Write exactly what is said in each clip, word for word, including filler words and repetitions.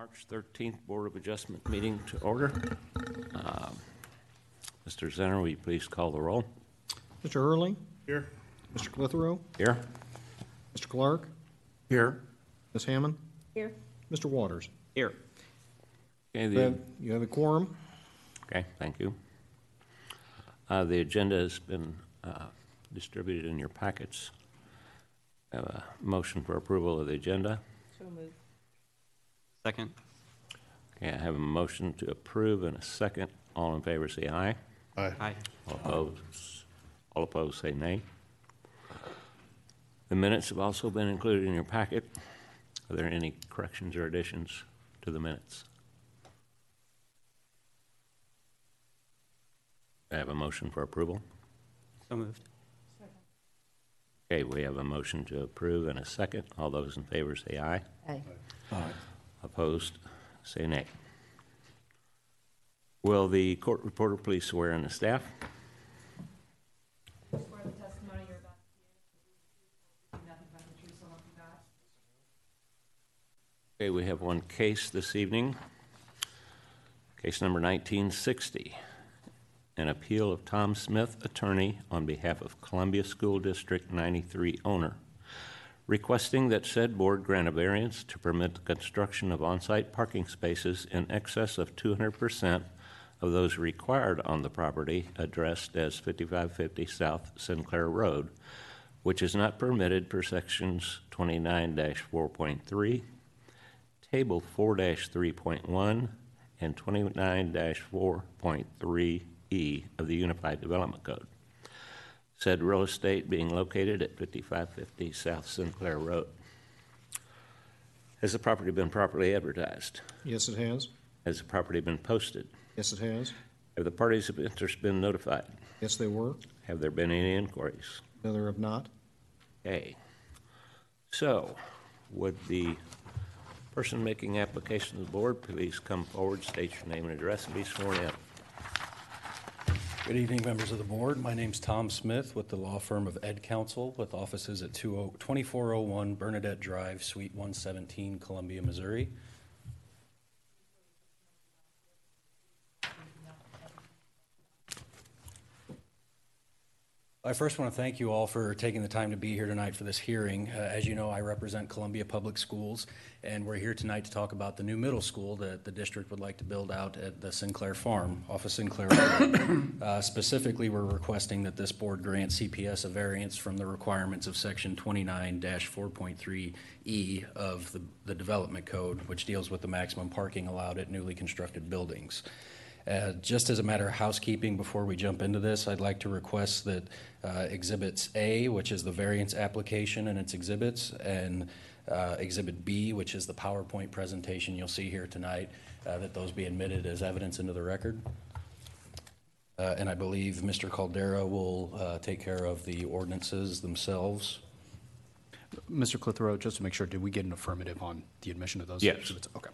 March thirteenth Board of Adjustment meeting to order. Um, Mister Zenner, will you please call the roll? Mister Early? Here. Mister Clitheroe? Here. Mister Clark? Here. Miz Hammond? Here. Mister Waters? Here. Okay, You the, have, you have a quorum? okay, thank you. Uh, the agenda has been uh, distributed in your packets. I have a motion for approval of the agenda. So moved. Second. Okay, I have a motion to approve and a second. All in favor say aye. Aye. Aye. All opposed, all opposed say nay. The minutes have also been included in your packet. Are there any corrections or additions to the minutes? I have a motion for approval. So moved. Okay, we have a motion to approve and a second. All those in favor say aye. Aye. Aye. Opposed, say nay. Will the court reporter please swear in the staff? Swear the testimony you're about to give, nothing but the truth, so help you God. Okay, we have one case this evening. Case number nineteen sixty. An appeal of Tom Smith, attorney, on behalf of Columbia School District ninety-three owner, requesting that said board grant a variance to permit the construction of on-site parking spaces in excess of two hundred percent of those required on the property addressed as fifty-five fifty South Sinclair Road, which is not permitted per sections twenty-nine dash four point three, table four dash three point one, and twenty-nine dash four point three E of the Unified Development Code. Said real estate being located at fifty-five fifty South Sinclair Road. Has the property been properly advertised? Yes, it has. Has the property been posted? Yes, it has. Have the parties of interest been notified? Yes, they were. Have there been any inquiries? No, there have not. Okay. So, would the person making application to the board please come forward, state your name and address, and be sworn in? Good evening, members of the board. My name's Tom Smith with the law firm of Ed Counsel, with offices at twenty-four oh one Bernadette Drive, Suite one seventeen, Columbia, Missouri. I first want to thank you all for taking the time to be here tonight for this hearing. Uh, as you know, I represent Columbia Public Schools, and we're here tonight to talk about the new middle school that the district would like to build out at the Sinclair Farm off of Sinclair Road. uh, specifically, we're requesting that this board grant C P S a variance from the requirements of section twenty-nine dash four point three E of the, the Development Code, which deals with the maximum parking allowed at newly constructed buildings. Uh, just as a matter of housekeeping, before we jump into this, I'd like to request that uh, Exhibits A, which is the variance application and its exhibits, and uh, Exhibit B, which is the PowerPoint presentation you'll see here tonight, uh, that those be admitted as evidence into the record. Uh, and I believe Mister Caldera will uh, take care of the ordinances themselves. Mister Clitheroe, just to make sure, did we get an affirmative on the admission of those? Yes. Exhibits? Okay.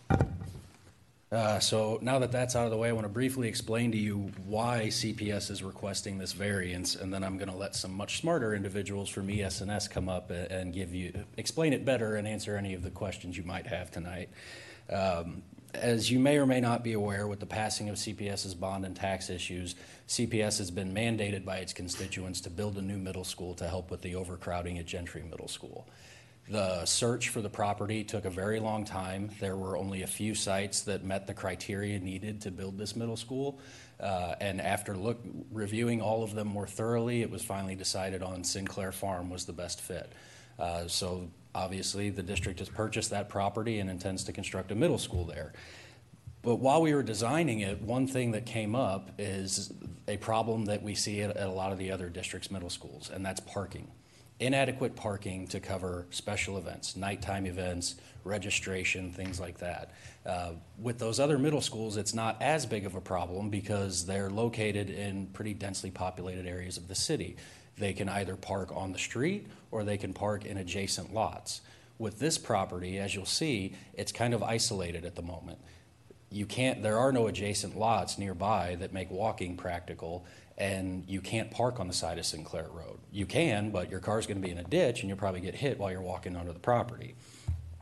Uh, so now that that's out of the way, I want to briefly explain to you why C P S is requesting this variance, and then I'm going to let some much smarter individuals from E S N S come up and give you, explain it better and answer any of the questions you might have tonight. Um, as you may or may not be aware, with the passing of CPS's bond and tax issues, C P S has been mandated by its constituents to build a new middle school to help with the overcrowding at Gentry Middle School. The search for the property took a very long time. There were only a few sites that met the criteria needed to build this middle school. Uh, and after look, reviewing all of them more thoroughly, it was finally decided on Sinclair Farm was the best fit. Uh, so obviously the district has purchased that property and intends to construct a middle school there. But while we were designing it, one thing that came up is a problem that we see at, at a lot of the other districts' middle schools, and that's parking. Inadequate parking to cover special events, nighttime events, registration, things like that. Uh, with those other middle schools, it's not as big of a problem because they're located in pretty densely populated areas of the city. They can either park on the street or they can park in adjacent lots. With this property, as you'll see, it's kind of isolated at the moment. You can't, there are no adjacent lots nearby that make walking practical, and you can't park on the side of Sinclair Road. You can, but your car's going to be in a ditch and you'll probably get hit while you're walking onto the property.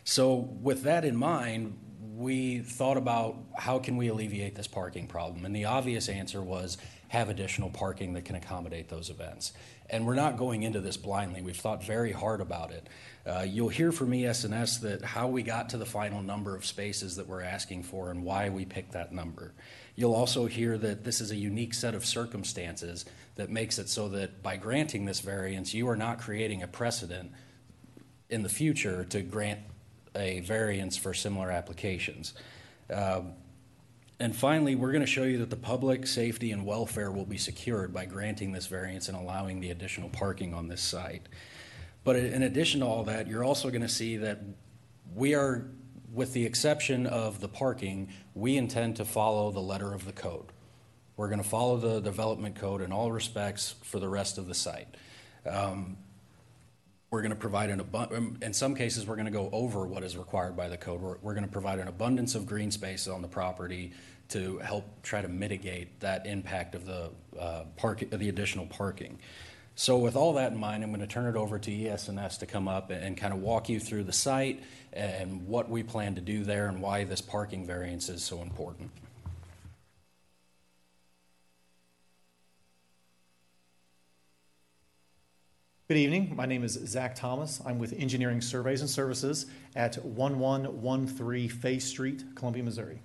So with that in mind, we thought about how can we alleviate this parking problem? And the obvious answer was have additional parking that can accommodate those events. And we're not going into this blindly. We've thought very hard about it. Uh, you'll hear from E S N S that how we got to the final number of spaces that we're asking for and why we picked that number. You'll also hear that this is a unique set of circumstances that makes it so that by granting this variance, you are not creating a precedent in the future to grant a variance for similar applications. Um, and finally, we're going to show you that the public safety and welfare will be secured by granting this variance and allowing the additional parking on this site. But in addition to all that, you're also going to see that we are, with the exception of the parking, we intend to follow the letter of the code. We're going to follow the development code in all respects for the rest of the site. Um, We're going to provide an abundance, in some cases, we're going to go over what is required by the code. We're, we're going to provide an abundance of green space on the property to help try to mitigate that impact of the uh, park, of the additional parking. So with all that in mind, I'm going to turn it over to E S N S to come up and, and kind of walk you through the site and what we plan to do there and why this parking variance is so important. Good evening. My name is Zach Thomas. I'm with Engineering Surveys and Services at one one one three Fay Street, Columbia, Missouri.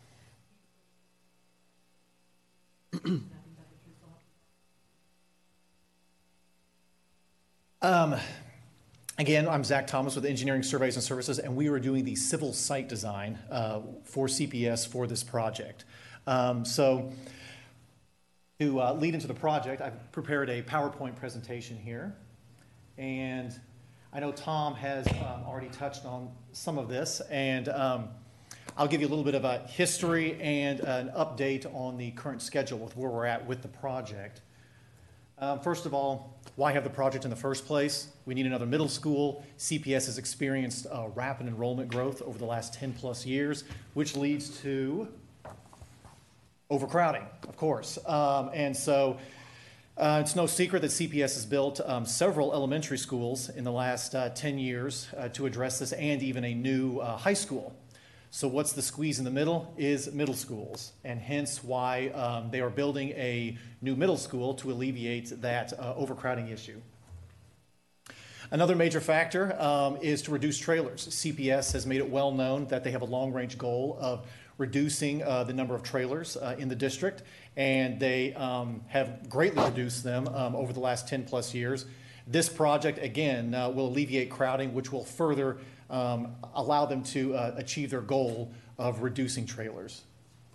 um, again, I'm Zach Thomas with Engineering Surveys and Services, and we are doing the civil site design uh, for C P S for this project. Um, so, to uh, lead into the project, I've prepared a PowerPoint presentation here. And I know Tom has um, already touched on some of this, and um, I'll give you a little bit of a history and an update on the current schedule with where we're at with the project. Um, first of all, why have the project in the first place? We need another middle school. C P S has experienced uh, rapid enrollment growth over the last ten plus years, which leads to overcrowding, of course. Um, and so Uh, it's no secret that C P S has built um, several elementary schools in the last uh, ten years uh, to address this, and even a new uh, high school. So what's the squeeze in the middle is middle schools, and hence why um, they are building a new middle school to alleviate that uh, overcrowding issue. Another major factor um, is to reduce trailers. C P S has made it well known that they have a long-range goal of reducing uh, the number of trailers uh, in the district, and they um, have greatly reduced them um, over the last ten plus years. This project, again, uh, will alleviate crowding, which will further um, allow them to uh, achieve their goal of reducing trailers.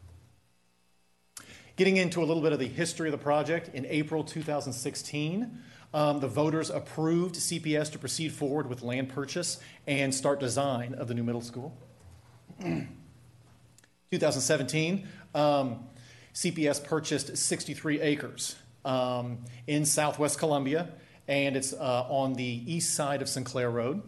Getting into a little bit of the history of the project, in April two thousand sixteen, um, the voters approved C P S to proceed forward with land purchase and start design of the new middle school. two thousand seventeen, um, C P S purchased sixty-three acres um, in southwest Columbia, and it's uh, on the east side of Sinclair Road.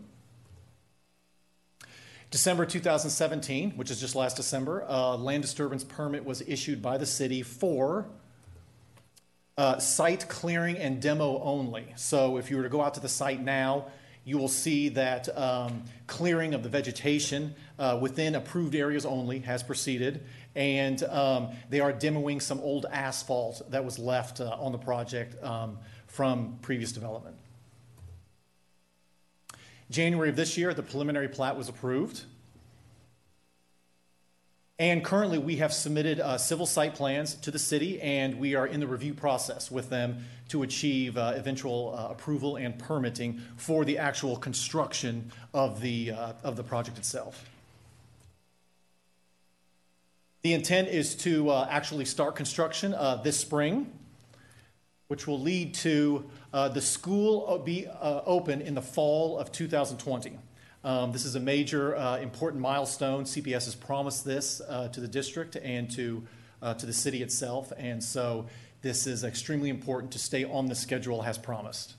December two thousand seventeen, which is just last December, a land disturbance permit was issued by the city for uh, site clearing and demo only. So if you were to go out to the site now, you will see that um, clearing of the vegetation uh, within approved areas only has proceeded, and um, they are demoing some old asphalt that was left uh, on the project um, from previous development. January of this year, the preliminary plat was approved. And currently, we have submitted uh, civil site plans to the city, and we are in the review process with them to achieve uh, eventual uh, approval and permitting for the actual construction of the, uh, of the project itself. The intent is to uh, actually start construction uh, this spring, which will lead to uh, the school be uh, open in the fall of two thousand twenty. Um, this is a major uh, important milestone. C P S has promised this uh, to the district and to, uh, to the city itself, and so this is extremely important to stay on the schedule as promised.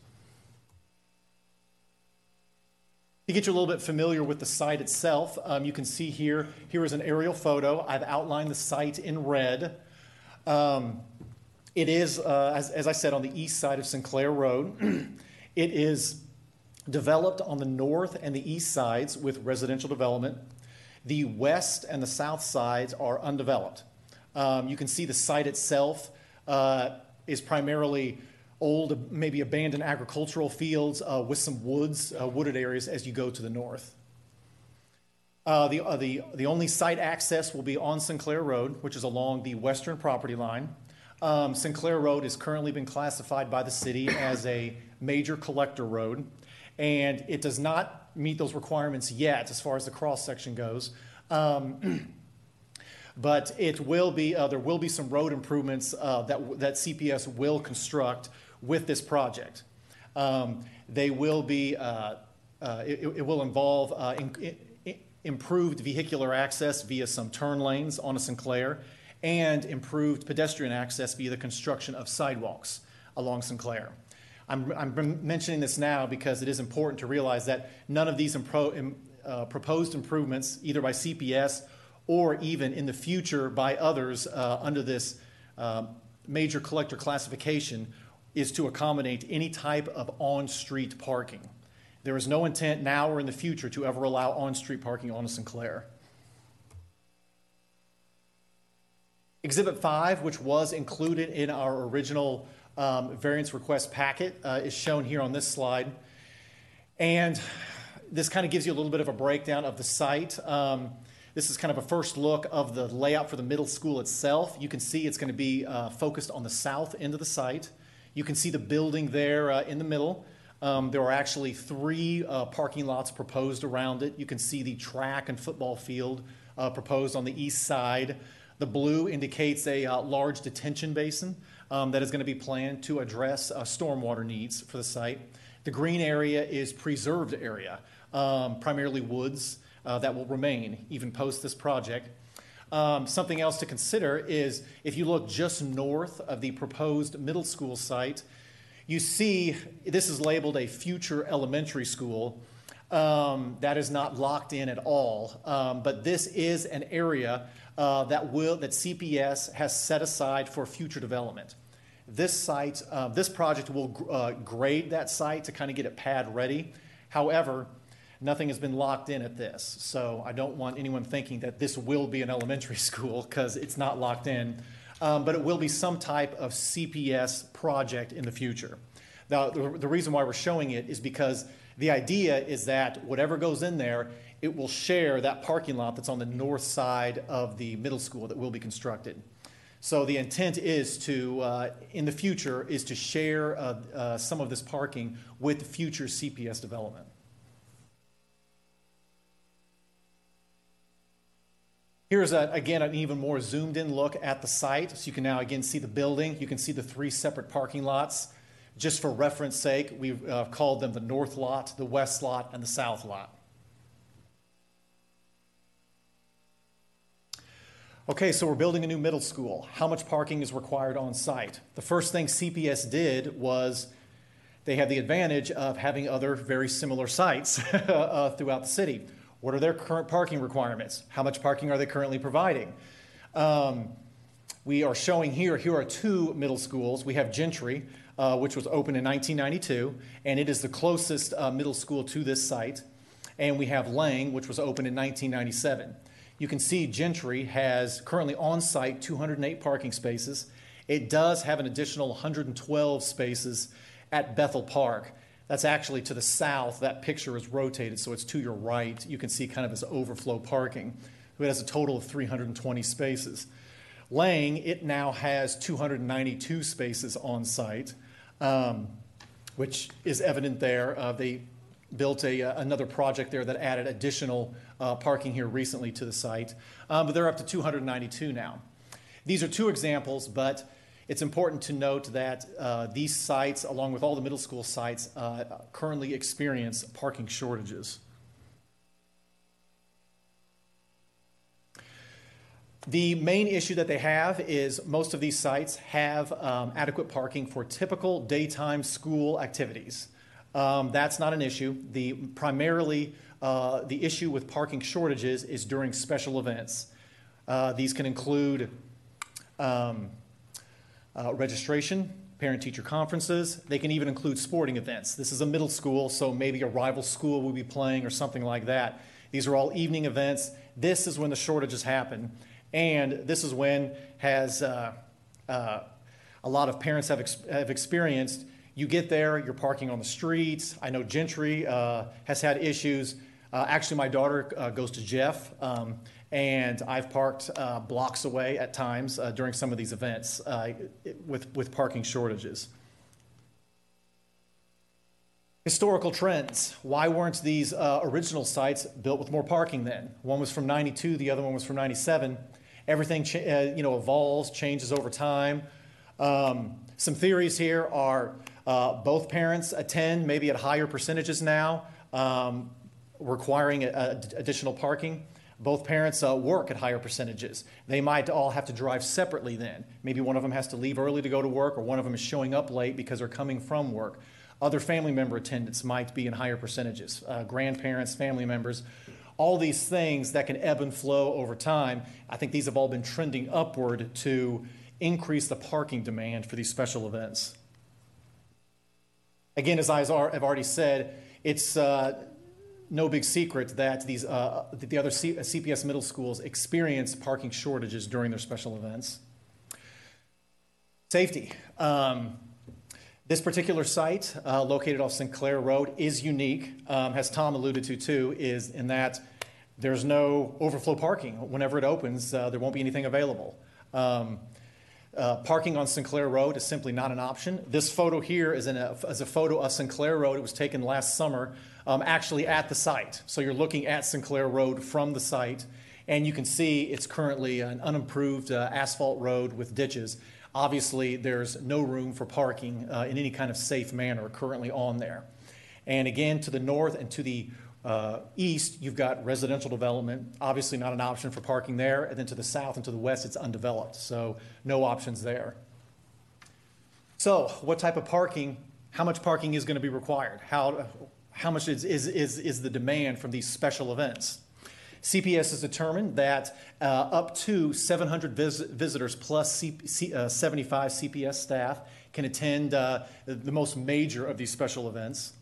To get you a little bit familiar with the site itself, um, you can see here, here is an aerial photo. I've outlined the site in red. Um, It is, uh, as, as I said, on the east side of Sinclair Road. It is developed on the north and the east sides with residential development. The west and the south sides are undeveloped. Um, you can see the site itself uh, is primarily old, maybe abandoned agricultural fields uh, with some woods, uh, wooded areas as you go to the north. Uh, the, uh, the, the only site access will be on Sinclair Road, which is along the western property line. Um, Sinclair Road has currently been classified by the city as a major collector road, and it does not meet those requirements yet as far as the cross-section goes. Um, but it will be, uh, there will be some road improvements uh, that, that C P S will construct with this project. Um, they will be, uh, uh, it, it will involve uh, in, in, improved vehicular access via some turn lanes on a Sinclair, and improved pedestrian access via the construction of sidewalks along Sinclair. I'm, I'm mentioning this now because it is important to realize that none of these impro, uh, proposed improvements, either by C P S or even in the future by others uh, under this uh, major collector classification, is to accommodate any type of on-street parking. There is no intent now or in the future to ever allow on-street parking on a Sinclair. Exhibit five, which was included in our original um, variance request packet, uh, is shown here on this slide. And this kind of gives you a little bit of a breakdown of the site. Um, this is kind of a first look of the layout for the middle school itself. You can see it's going to be uh, focused on the south end of the site. You can see the building there uh, in the middle. Um, there are actually three uh, parking lots proposed around it. You can see the track and football field uh, proposed on the east side. The blue indicates a uh, large detention basin um, that is going to be planned to address uh, stormwater needs for the site. The green area is preserved area, um, primarily woods uh, that will remain even post this project. Um, something else to consider is if you look just north of the proposed middle school site, you see this is labeled a future elementary school. Um, that is not locked in at all, um, but this is an area uh, that will that C P S has set aside for future development. This site, uh, this project will uh, grade that site to kind of get it pad ready. However, nothing has been locked in at this, so I don't want anyone thinking that this will be an elementary school because it's not locked in. Um, but it will be some type of C P S project in the future. Now, the, the reason why we're showing it is because the idea is that whatever goes in there, it will share that parking lot that's on the north side of the middle school that will be constructed. So the intent is to, uh, in the future, is to share uh, uh, some of this parking with future C P S development. Here's, a, again, an even more zoomed-in look at the site. So you can now, again, see the building. You can see the three separate parking lots. Just for reference sake, we've uh, called them the north lot, the west lot, and the south lot. Okay, so we're building a new middle school. How much parking is required on site? The first thing C P S did was they had the advantage of having other very similar sites uh, throughout the city. What are their current parking requirements? How much parking are they currently providing? Um, we are showing here, here are two middle schools. We have Gentry, uh, which was opened in nineteen ninety-two, and it is the closest uh, middle school to this site. And we have Lang, which was opened in nineteen ninety-seven. You can see Gentry has currently on site two hundred eight parking spaces. It does have an additional one hundred twelve spaces at Bethel Park. That's actually to the south. That picture is rotated, so it's to your right. You can see kind of as overflow parking. It has a total of three hundred twenty spaces. Lang, it now has two hundred ninety-two spaces on site, um, which is evident there. Uh, they built a, uh, another project there that added additional uh, parking here recently to the site, um, but they're up to two hundred ninety-two now. These are two examples, but it's important to note that uh, these sites, along with all the middle school sites, uh, currently experience parking shortages. The main issue that they have is most of these sites have um, adequate parking for typical daytime school activities. Um, that's not an issue. The, primarily, uh, the issue with parking shortages is during special events. Uh, these can include um, Uh, registration, parent-teacher conferences. They can even include sporting events. This is a middle school, so maybe a rival school will be playing or something like that. These are all evening events. This is when the shortages happen, and this is when has uh, uh, a lot of parents have, ex- have experienced. You get there, you're parking on the streets. I know Gentry uh, has had issues. Uh, actually, my daughter uh, goes to Jeff, um, and I've parked uh, blocks away at times uh, during some of these events uh, with, with parking shortages. Historical trends. Why weren't these uh, original sites built with more parking then? One was from ninety-two, the other one was from ninety-seven. Everything cha- uh, you know, evolves, changes over time. Um, some theories here are uh, both parents attend, maybe at higher percentages now, um, requiring a, a additional parking. Both parents uh, work at higher percentages. They might all have to drive separately then. Maybe one of them has to leave early to go to work, or one of them is showing up late because they're coming from work. Other family member attendance might be in higher percentages. Uh, grandparents, family members, all these things that can ebb and flow over time. I think these have all been trending upward to increase the parking demand for these special events. Again, as I have already said, it's uh, no big secret that these uh, the other C- C P S middle schools experience parking shortages during their special events. Safety. Um, this particular site, uh, located off Sinclair Road, is unique, um, as Tom alluded to too, is in that there's no overflow parking. Whenever it opens, uh, there won't be anything available. Um, Uh, parking on Sinclair Road is simply not an option. This photo here is, in a, is a photo of Sinclair Road. It was taken last summer, um, actually at the site. So you're looking at Sinclair Road from the site, and you can see it's currently an unimproved uh, asphalt road with ditches. Obviously, there's no room for parking uh, in any kind of safe manner currently on there. And again, to the north and to the Uh, east, you've got residential development, obviously not an option for parking there, and then to the south and to the west, it's undeveloped, so no options there. So, what type of parking, how much parking is going to be required? How, how much is, is, is, is the demand from these special events? C P S has determined that uh, up to seven hundred vis- visitors plus C- C- uh, seventy-five C P S staff can attend uh, the most major of these special events.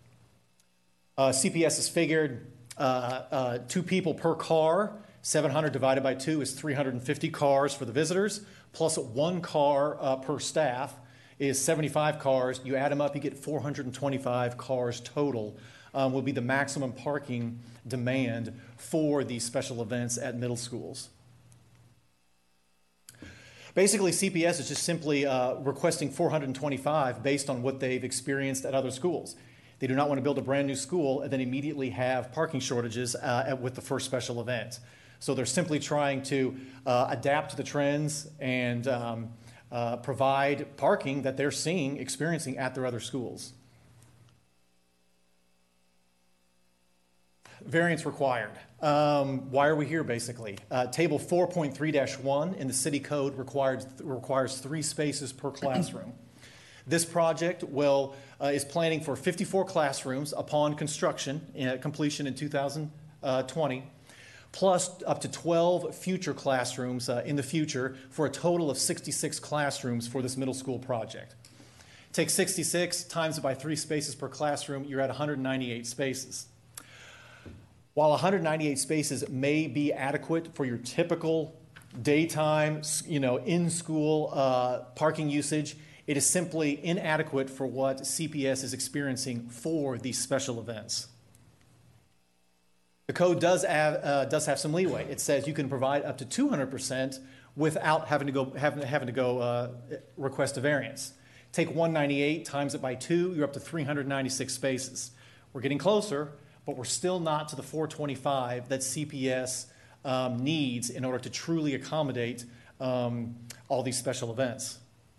Uh, C P S has figured uh, uh, two people per car. seven hundred divided by two is three hundred fifty cars for the visitors, plus one car uh, per staff is seventy-five cars. You add them up, you get four hundred twenty-five cars total, um, will be the maximum parking demand for these special events at middle schools. Basically, C P S is just simply uh, requesting four hundred twenty-five based on what they've experienced at other schools. They do not want to build a brand new school and then immediately have parking shortages uh, at, with the first special event. So they're simply trying to uh, adapt to the trends and um, uh, provide parking that they're seeing, experiencing at their other schools. Variance required. Um, why are we here, basically? Uh, table four point three dash one in the city code requires, requires three spaces per classroom. This project will, uh, is planning for fifty-four classrooms upon construction, uh, completion in two thousand twenty, plus up to twelve future classrooms uh, in the future for a total of sixty-six classrooms for this middle school project. Take sixty-six, times it by three spaces per classroom, you're at one hundred ninety-eight spaces. While one hundred ninety-eight spaces may be adequate for your typical daytime, you know, in-school uh, parking usage, it is simply inadequate for what C P S is experiencing for these special events. The code does have, uh, does have some leeway. It says you can provide up to two hundred percent without having to go, having, having to go uh, request a variance. Take one hundred ninety-eight, times it by two, you're up to three hundred ninety-six spaces. We're getting closer, but we're still not to the four hundred twenty-five that C P S um, needs in order to truly accommodate um, all these special events.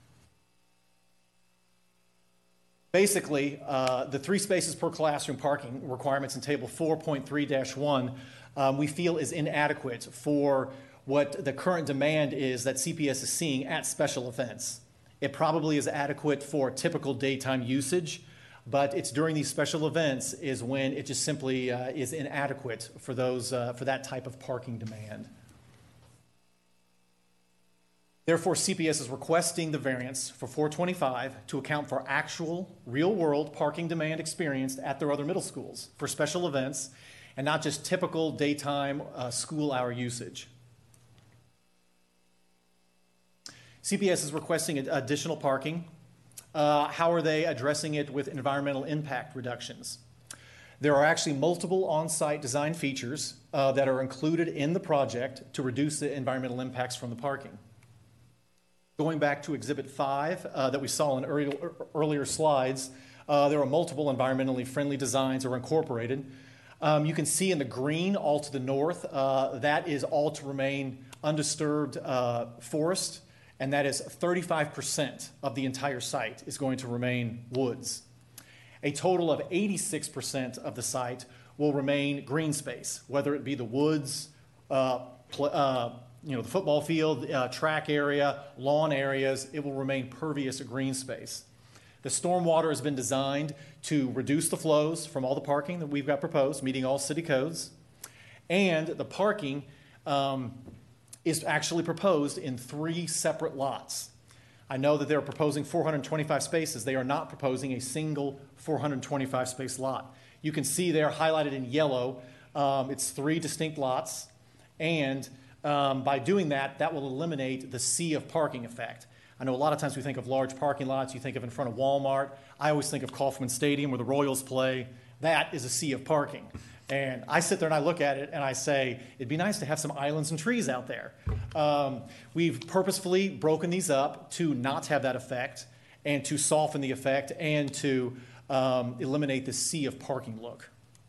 Basically, uh, the three spaces per classroom parking requirements in table four point three dash one um, we feel is inadequate for what the current demand is that C P S is seeing at special events. It probably is adequate for typical daytime usage, but it's during these special events is when it just simply uh, is inadequate for those uh, for that type of parking demand. Therefore, C P S is requesting the variance for four twenty-five to account for actual, real-world parking demand experienced at their other middle schools for special events and not just typical daytime uh, school hour usage. C P S is requesting ad- additional parking. Uh, how are they addressing it with environmental impact reductions? There are actually multiple on-site design features uh, that are included in the project to reduce the environmental impacts from the parking. Going back to Exhibit five uh, that we saw in early, earlier slides, uh, there are multiple environmentally friendly designs that are incorporated. Um, you can see in the green all to the north, uh, that is all to remain undisturbed uh, forest, and that is thirty-five percent of the entire site is going to remain woods. A total of eighty-six percent of the site will remain green space, whether it be the woods, uh, pl- uh, you know, the football field, uh, track area, lawn areas. It will remain pervious green space. The stormwater has been designed to reduce the flows from all the parking that we've got proposed, meeting all city codes. And the parking um, is actually proposed in three separate lots. I know that they're proposing four hundred twenty-five spaces. They are not proposing a single four hundred twenty-five space lot. You can see there highlighted in yellow, um, it's three distinct lots. And um, by doing that, that will eliminate the sea of parking effect. I know a lot of times we think of large parking lots, you think of in front of Walmart. I always think of Kauffman Stadium where the Royals play. That is a sea of parking. And I sit there and I look at it and I say, it'd be nice to have some islands and trees out there. Um, we've purposefully broken these up to not have that effect and to soften the effect and to um, eliminate the sea of parking look.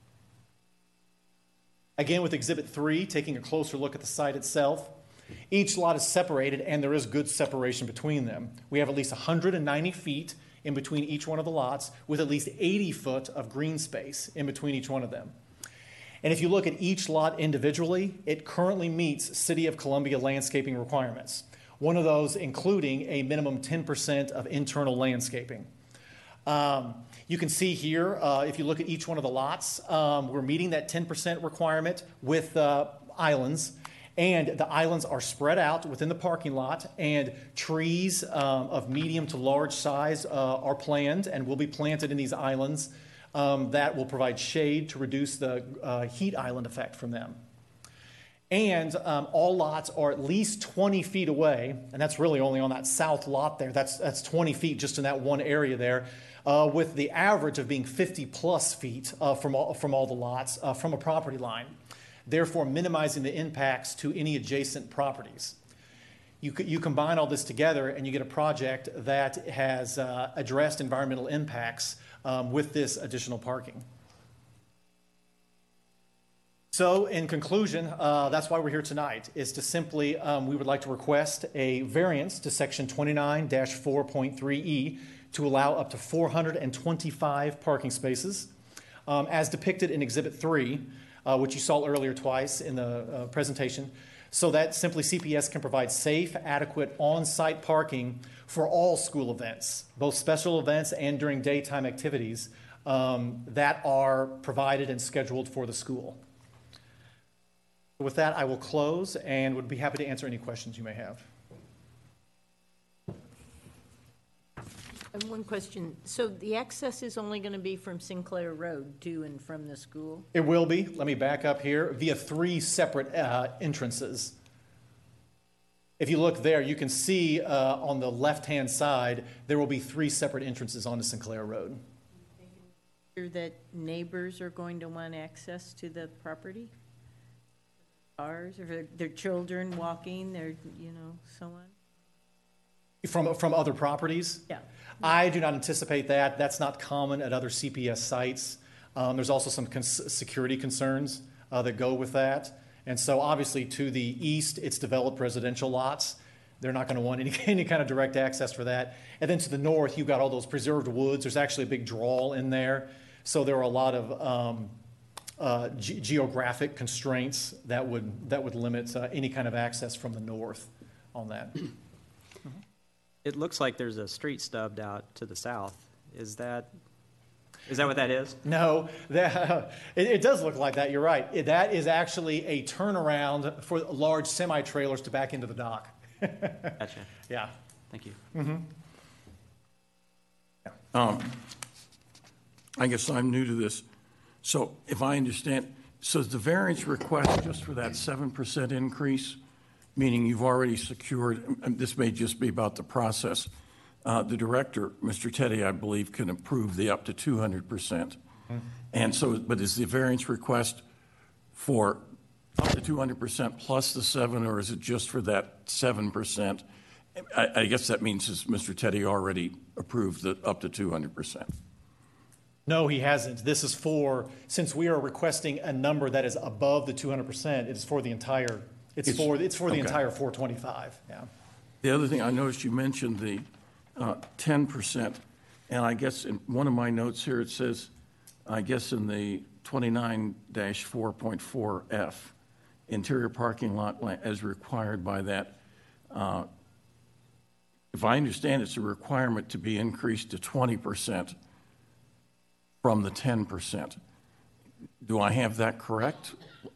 Again, with Exhibit three, taking a closer look at the site itself, each lot is separated and there is good separation between them. We have at least one hundred ninety feet in between each one of the lots with at least eighty foot of green space in between each one of them. And if you look at each lot individually, it currently meets City of Columbia landscaping requirements. One of those including a minimum ten percent of internal landscaping. Um, you can see here, uh, if you look at each one of the lots, um, we're meeting that ten percent requirement with uh, islands. And the islands are spread out within the parking lot, and trees um, of medium to large size uh, are planned and will be planted in these islands um, that will provide shade to reduce the uh, heat island effect from them. And um, all lots are at least twenty feet away, and that's really only on that south lot there. That's, that's twenty feet just in that one area there, uh, with the average of being fifty plus feet uh, from, all, from all the lots uh, from a property line, therefore minimizing the impacts to any adjacent properties. You, you combine all this together and you get a project that has uh, addressed environmental impacts um, with this additional parking. So in conclusion, uh, that's why we're here tonight, is to simply, um, we would like to request a variance to section twenty-nine dash four point three E to allow up to four hundred twenty-five parking spaces, um, as depicted in Exhibit three, uh, which you saw earlier twice in the uh, presentation, so that simply C P S can provide safe, adequate on-site parking for all school events, both special events and during daytime activities um, that are provided and scheduled for the school. With that, I will close and would be happy to answer any questions you may have. I have one question. So the access is only going to be from Sinclair Road to and from the school? It will be, let me back up here, via three separate uh, entrances. If you look there, you can see uh, on the left-hand side, there will be three separate entrances onto Sinclair Road. Sure that neighbors are going to want access to the property? Cars, or their, their children walking, their, you know, so on? From, from other properties? Yeah. I do not anticipate that. That's not common at other C P S sites. Um, there's also some cons- security concerns uh, that go with that. And so obviously to the east, it's developed residential lots. They're not going to want any, any kind of direct access for that. And then to the north, you've got all those preserved woods. There's actually a big drawl in there. So there are a lot of um, uh, ge- geographic constraints that would, that would limit uh, any kind of access from the north on that. It looks like there's a street stubbed out to the south. Is that, is that what that is? No, that, it, it does look like that. You're right. It, that is actually a turnaround for large semi-trailers to back into the dock. Gotcha. Yeah. Thank you. Um, I guess I'm new to this. So if I understand, so is the variance request just for that seven percent increase, meaning you've already secured, and this may just be about the process. Uh, the director, Mister Teddy, I believe, can approve the up to two hundred percent. And so, but is the variance request for up to two hundred percent plus the seven, or is it just for that seven percent? I, I guess that means is Mister Teddy already approved the up to two hundred percent. No, he hasn't. This is for, since we are requesting a number that is above the two hundred percent, it is for the entire, it's It's- for, it's for the okay. entire four twenty-five, yeah. The other thing, I noticed you mentioned the uh, ten percent, and I guess in one of my notes here, it says, I guess in the twenty-nine dash four point four F, interior parking lot la- as required by that. uh, If I understand, it's a requirement to be increased to twenty percent from the ten percent. Do I have that correct?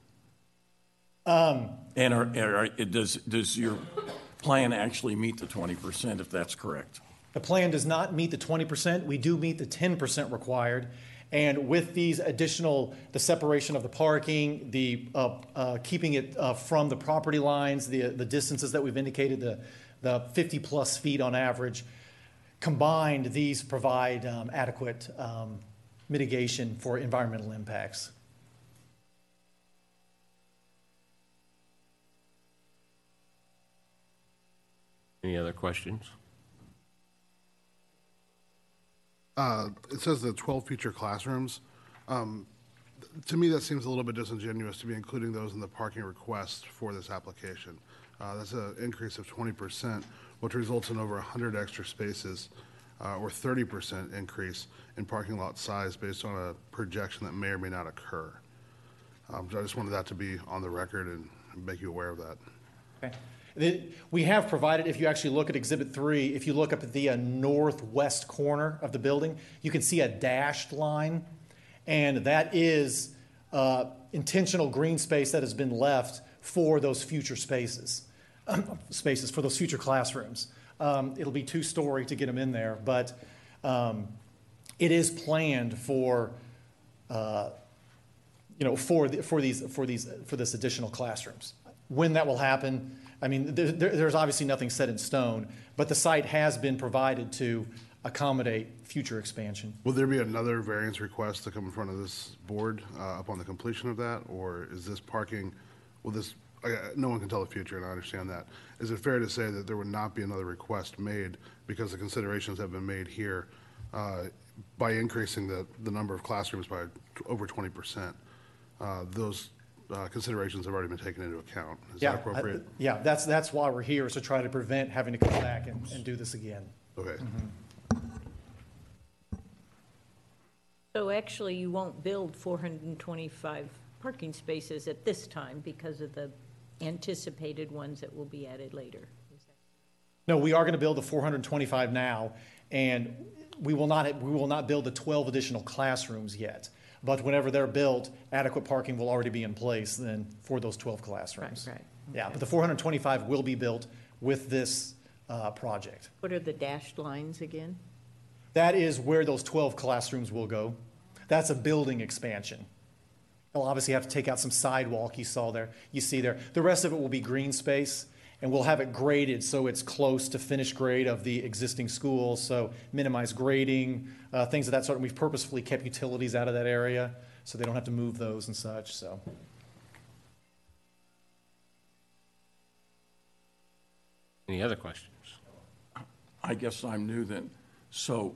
Um. And are, are, does, does your plan actually meet the twenty percent if that's correct? The plan does not meet the twenty percent. We do meet the ten percent required. And with these additional, the separation of the parking, the uh, uh, keeping it uh, from the property lines, the the distances that we've indicated, the the fifty plus feet on average, combined, these provide um, adequate um, mitigation for environmental impacts. Any other questions? Uh, it says the twelve future classrooms. Um, th- to me, that seems a little bit disingenuous to be including those in the parking request for this application. Uh, that's an increase of twenty percent, which results in over one hundred extra spaces, uh, or thirty percent increase in parking lot size based on a projection that may or may not occur. Um, I just wanted that to be on the record and make you aware of that. Okay. The- We have provided, if you actually look at Exhibit three, if you look up at the uh, northwest corner of the building, you can see a dashed line, and that is uh, intentional green space that has been left for those future spaces, spaces for those future classrooms. Um, It'll be two-story to get them in there, but um, it is planned for, uh, you know, for, the- for these, for these, for this additional classrooms. When that will happen, I mean, there, there- there's obviously nothing set in stone, but the site has been provided to accommodate future expansion. Will there be another variance request to come in front of this board uh, upon the completion of that? Or is this parking, will this, I- no one can tell the future, and I understand that. Is it fair to say that there would not be another request made because the considerations have been made here uh, by increasing the, the number of classrooms by t- over twenty percent? Uh, Those uh, considerations have already been taken into account. Is Yeah, that appropriate? I- Yeah, that's, that's why we're here, is to try to prevent having to come back and, and do this again. Okay. So actually, you won't build four hundred twenty-five parking spaces at this time because of the anticipated ones that will be added later. Is that- No, we are going to build the four hundred twenty-five now, and we will not, we will not build the twelve additional classrooms yet. But whenever they're built, adequate parking will already be in place then for those twelve classrooms. Right, right. Yeah, Okay. but the four hundred twenty-five will be built with this uh, project. What are the dashed lines again? That is where those twelve classrooms will go. That's a building expansion. They'll obviously have to take out some sidewalk you saw there, you see there. The rest of it will be green space, and we'll have it graded so it's close to finished grade of the existing school, so minimize grading, uh, things of that sort. And we've purposefully kept utilities out of that area, so they don't have to move those and such, so. Any other questions? I guess I'm new then. So,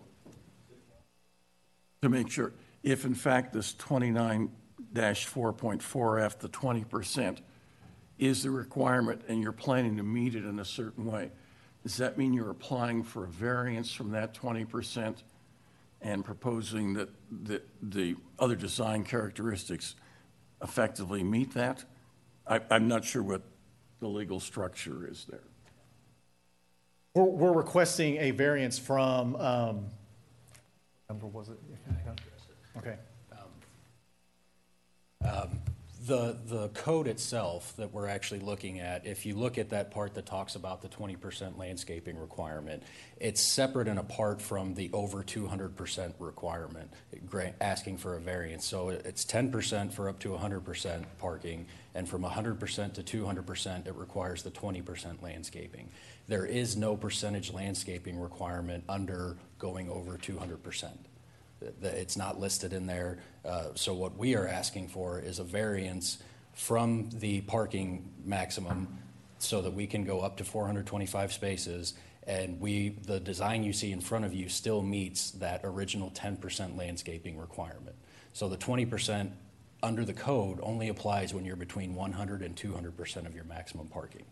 to make sure, if in fact this twenty-nine dash four point four F, the twenty percent, is the requirement and you're planning to meet it in a certain way, does that mean you're applying for a variance from that twenty percent and proposing that the, the other design characteristics effectively meet that? I, I'm not sure what the legal structure is there. We're, we're requesting a variance from, um, number was it? Okay. The, the code itself that we're actually looking at, if you look at that part that talks about the twenty percent landscaping requirement, it's separate and apart from the over two hundred percent requirement, gra- asking for a variance. So it- it's ten percent for up to one hundred percent parking, and from one hundred percent to two hundred percent, it requires the twenty percent landscaping. There is no percentage landscaping requirement under going over two hundred percent. That it's not listed in there. Uh, so what we are asking for is a variance from the parking maximum so that we can go up to four hundred twenty-five spaces. And we, the design you see in front of you still meets that original ten percent landscaping requirement. So the twenty percent under the code only applies when you're between one hundred and two hundred percent of your maximum parking.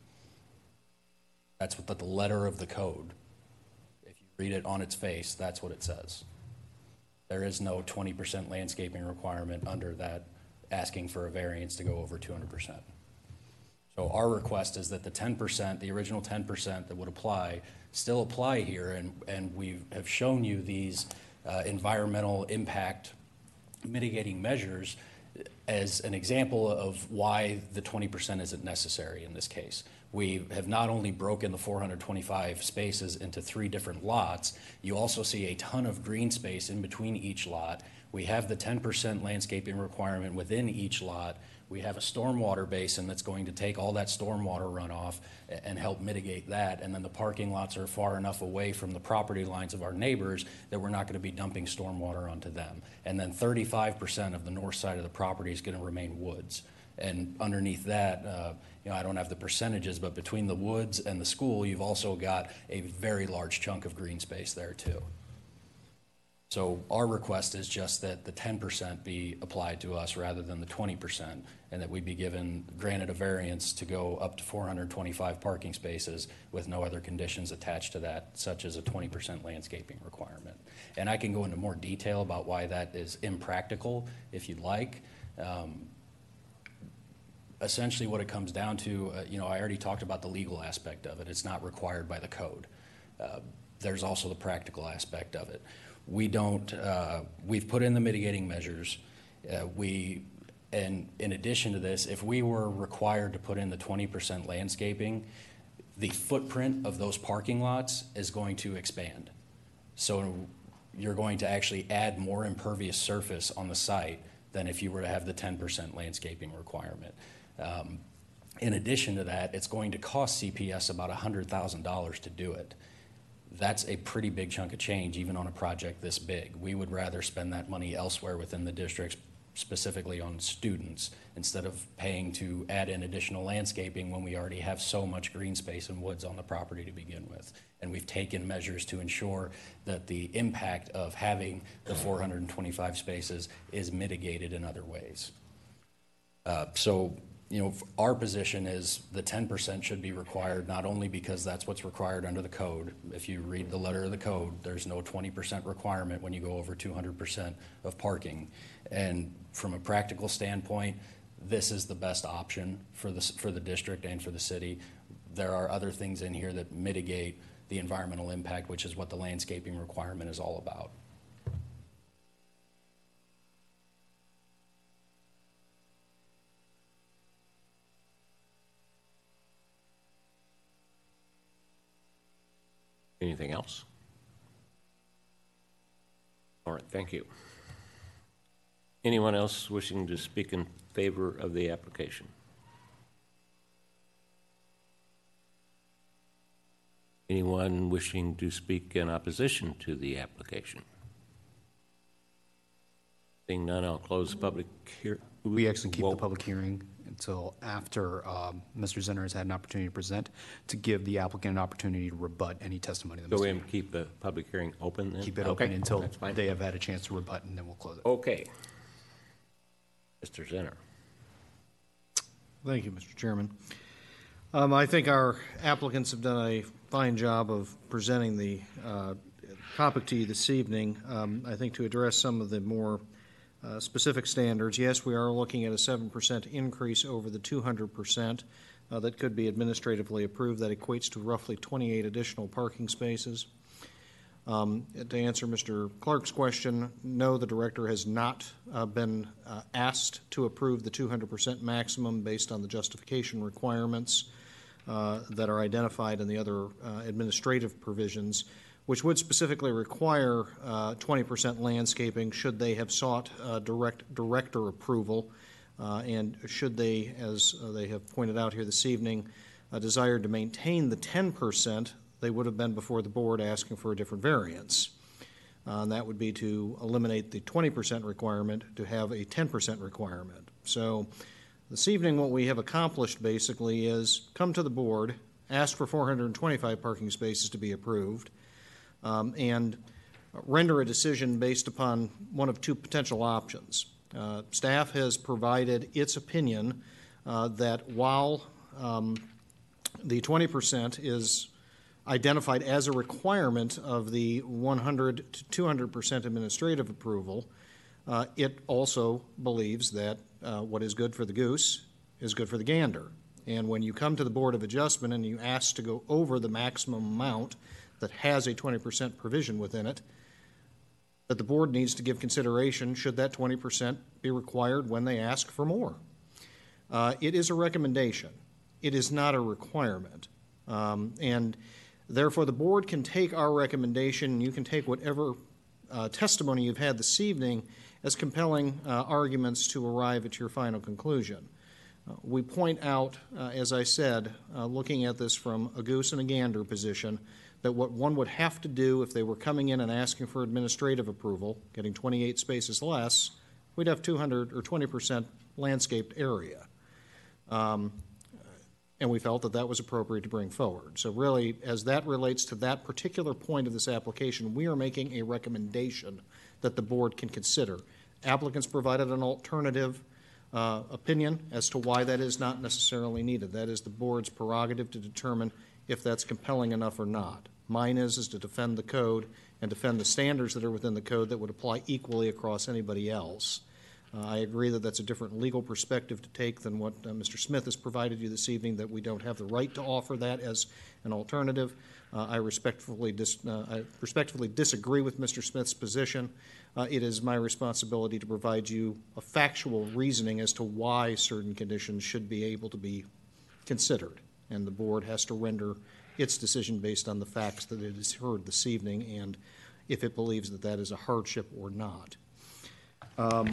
That's what the, the letter of the code, if you read it on its face, that's what it says. There is no twenty percent landscaping requirement under that, asking for a variance to go over two hundred percent. So our request is that the ten percent, the original ten percent that would apply, still apply here, and, and we have shown you these uh, environmental impact mitigating measures as an example of why the twenty percent isn't necessary in this case. We have not only broken the four hundred twenty-five spaces into three different lots, you also see a ton of green space in between each lot. We have the ten percent landscaping requirement within each lot. We have a stormwater basin that's going to take all that stormwater runoff and help mitigate that. And then the parking lots are far enough away from the property lines of our neighbors that we're not going to be dumping stormwater onto them. And then thirty-five percent of the north side of the property is going to remain woods. And underneath that, uh, you know, I don't have the percentages, but between the woods and the school, you've also got a very large chunk of green space there too. So our request is just that the ten percent be applied to us rather than the twenty percent, and that we be given, granted a variance to go up to four hundred twenty-five parking spaces with no other conditions attached to that, such as a twenty percent landscaping requirement. And I can go into more detail about why that is impractical if you'd like. Um, essentially what it comes down to, uh, you know, I already talked about the legal aspect of it. It's not required by the code. Uh, there's also the practical aspect of it. We don't, uh, we've put in the mitigating measures. Uh, we, and in addition to this, if we were required to put in the twenty percent landscaping, the footprint of those parking lots is going to expand. So you're going to actually add more impervious surface on the site than if you were to have the ten percent landscaping requirement. Um, in addition to that, it's going to cost C P S about one hundred thousand dollars to do it. That's a pretty big chunk of change, even on a project this big. We would rather spend that money elsewhere within the districts, specifically on students, instead of paying to add in additional landscaping when we already have so much green space and woods on the property to begin with. And we've taken measures to ensure that the impact of having the four hundred twenty-five spaces is mitigated in other ways. Uh, so, you know, our position is the ten percent should be required, not only because that's what's required under the code. If you read the letter of the code, there's no twenty percent requirement when you go over two hundred percent of parking. And from a practical standpoint, this is the best option for the, for the district and for the city. There are other things in here that mitigate the environmental impact, which is what the landscaping requirement is all about. Anything else? All right, thank you. Anyone else wishing to speak in favor of the application? Anyone wishing to speak in opposition to the application? Seeing none, I'll close the public hearing. We actually keep the public hearing until after um, Mister Zinner has had an opportunity to present, to give the applicant an opportunity to rebut any testimony that So Mister we keep the public hearing open then? Keep it Okay, open until that's fine. they have had a chance to rebut, and then we'll close it. Okay. Mister Zinner. Thank you, Mister Chairman. Um, I think our applicants have done a fine job of presenting the uh, topic to you this evening. Um, I think to address some of the more uh, specific standards, yes, we are looking at a seven percent increase over the two hundred percent uh, that could be administratively approved. That equates to roughly twenty-eight additional parking spaces. Um, to answer Mister Clark's question, no, the director has not uh, been uh, asked to approve the two hundred percent maximum based on the justification requirements uh, that are identified in the other uh, administrative provisions, which would specifically require uh, twenty percent landscaping should they have sought uh, direct director approval, uh, and should they, as uh, they have pointed out here this evening, uh, desired to maintain the ten percent, they would have been before the board asking for a different variance. Uh, and that would be to eliminate the twenty percent requirement to have a ten percent requirement. So this evening what we have accomplished basically is come to the board, ask for four hundred twenty-five parking spaces to be approved, um, and render a decision based upon one of two potential options. Uh, staff has provided its opinion uh, that while um, the twenty percent is identified as a requirement of the one hundred to two hundred percent administrative approval, uh, it also believes that uh, what is good for the goose is good for the gander. And when you come to the Board of Adjustment and you ask to go over the maximum amount that has a twenty percent provision within it, that the board needs to give consideration should that twenty percent be required when they ask for more. Uh, it is a recommendation. It is not a requirement. Um, and Therefore, the board can take our recommendation, and you can take whatever uh, testimony you've had this evening as compelling uh, arguments to arrive at your final conclusion. Uh, we point out, uh, as I said, uh, looking at this from a goose and a gander position, that what one would have to do if they were coming in and asking for administrative approval, getting twenty-eight spaces less, we'd have two hundred or twenty percent landscaped area. Um, And we felt that that was appropriate to bring forward. So really, as that relates to that particular point of this application, we are making a recommendation that the board can consider. Applicants provided an alternative uh, opinion as to why that is not necessarily needed. That is the board's prerogative to determine if that's compelling enough or not. Mine is, is to defend the code and defend the standards that are within the code that would apply equally across anybody else. Uh, I agree that that's a different legal perspective to take than what uh, Mister Smith has provided you this evening, that we don't have the right to offer that as an alternative. Uh, I, respectfully dis, uh, I respectfully disagree with Mister Smith's position. Uh, it is my responsibility to provide you a factual reasoning as to why certain conditions should be able to be considered, and the board has to render its decision based on the facts that it has heard this evening and if it believes that that is a hardship or not. Um,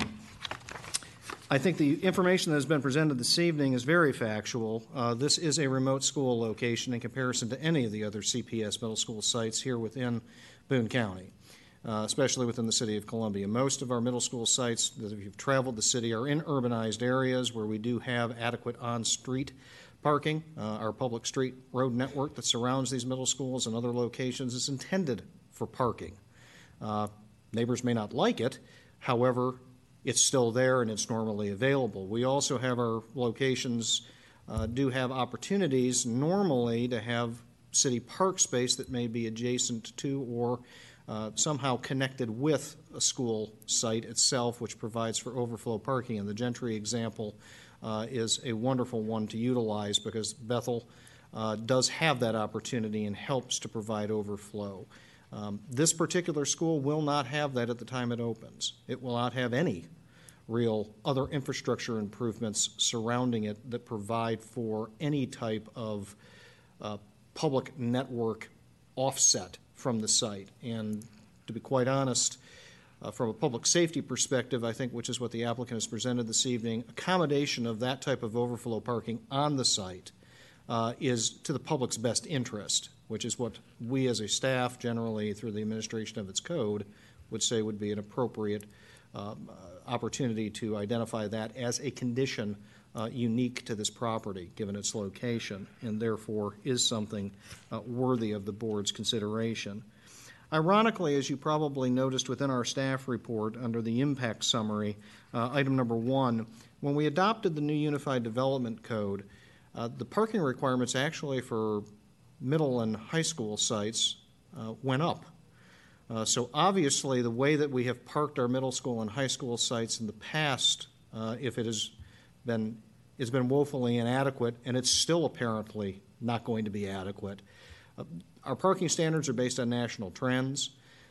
I think the information that has been presented this evening is very factual. Uh, this is a remote school location in comparison to any of the other C P S middle school sites here within Boone County, uh, especially within the city of Columbia. Most of our middle school sites, that if you've traveled the city, are in urbanized areas where we do have adequate on-street parking. Uh, our public street road network that surrounds these middle schools and other locations is intended for parking. Uh, neighbors may not like it. However, it's still there and it's normally available. We also have our locations uh, do have opportunities normally to have city park space that may be adjacent to or uh, somehow connected with a school site itself, which provides for overflow parking. And the Gentry example uh, is a wonderful one to utilize because Bethel uh, does have that opportunity and helps to provide overflow. Um, this particular school will not have that at the time it opens. It will not have any real other infrastructure improvements surrounding it that provide for any type of uh, public network offset from the site. And to be quite honest, uh, from a public safety perspective, I think, which is what the applicant has presented this evening, accommodation of that type of overflow parking on the site uh, is to the public's best interest, which is what we as a staff, generally through the administration of its code, would say would be an appropriate um, uh, opportunity to identify that as a condition uh, unique to this property, given its location, and therefore is something uh, worthy of the board's consideration. Ironically, as you probably noticed within our staff report under the impact summary, uh, item number one, when we adopted the new Unified Development Code, uh, the parking requirements actually for middle and high school sites uh, went up. Uh, so obviously the way that we have parked our middle school and high school sites in the past, uh, if it has been, it's been woefully inadequate, and it's still apparently not going to be adequate. Uh, our parking standards are based on national trends.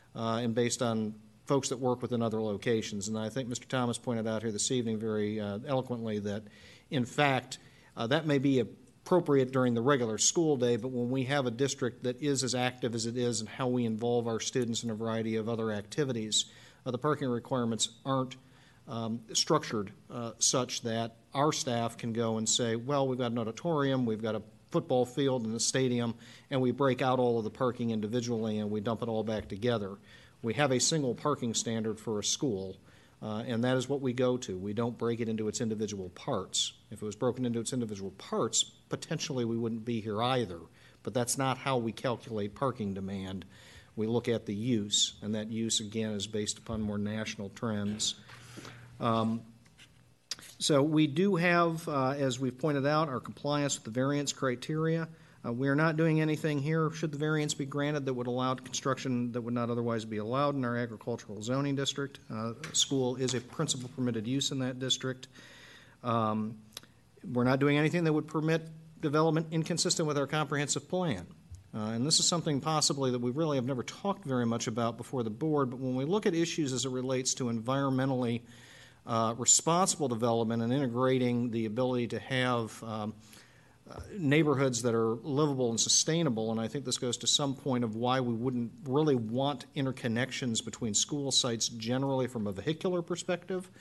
uh, and based on folks that work within other locations. And I think Mister Thomas pointed out here this evening very uh, eloquently that, in fact, uh, that may be appropriate during the regular school day, but when we have a district that is as active as it is and how we involve our students in a variety of other activities, uh, the parking requirements aren't um, structured uh, such that our staff can go and say, well, we've got an auditorium, we've got a football field and a stadium, and we break out all of the parking individually and we dump it all back together. We have a single parking standard for a school, uh, and that is what we go to. We don't break it into its individual parts. If it was broken into its individual parts, potentially we wouldn't be here either, but that's not how we calculate parking demand. We look at the use, and that use, again, is based upon more national trends. Um, So we do have, uh, as we've pointed out, our compliance with the variance criteria. Uh, we are not doing anything here, should the variance be granted, that would allow construction that would not otherwise be allowed in our agricultural zoning district. Uh, school is a principal permitted use in that district. Um, we're not doing anything that would permit development inconsistent with our comprehensive plan. Uh, and this is something possibly that we really have never talked very much about before the board, but when we look at issues as it relates to environmentally Uh, responsible development and integrating the ability to have um, uh, neighborhoods that are livable and sustainable, and I think this goes to some point of why we wouldn't really want interconnections between school sites generally from a vehicular perspective,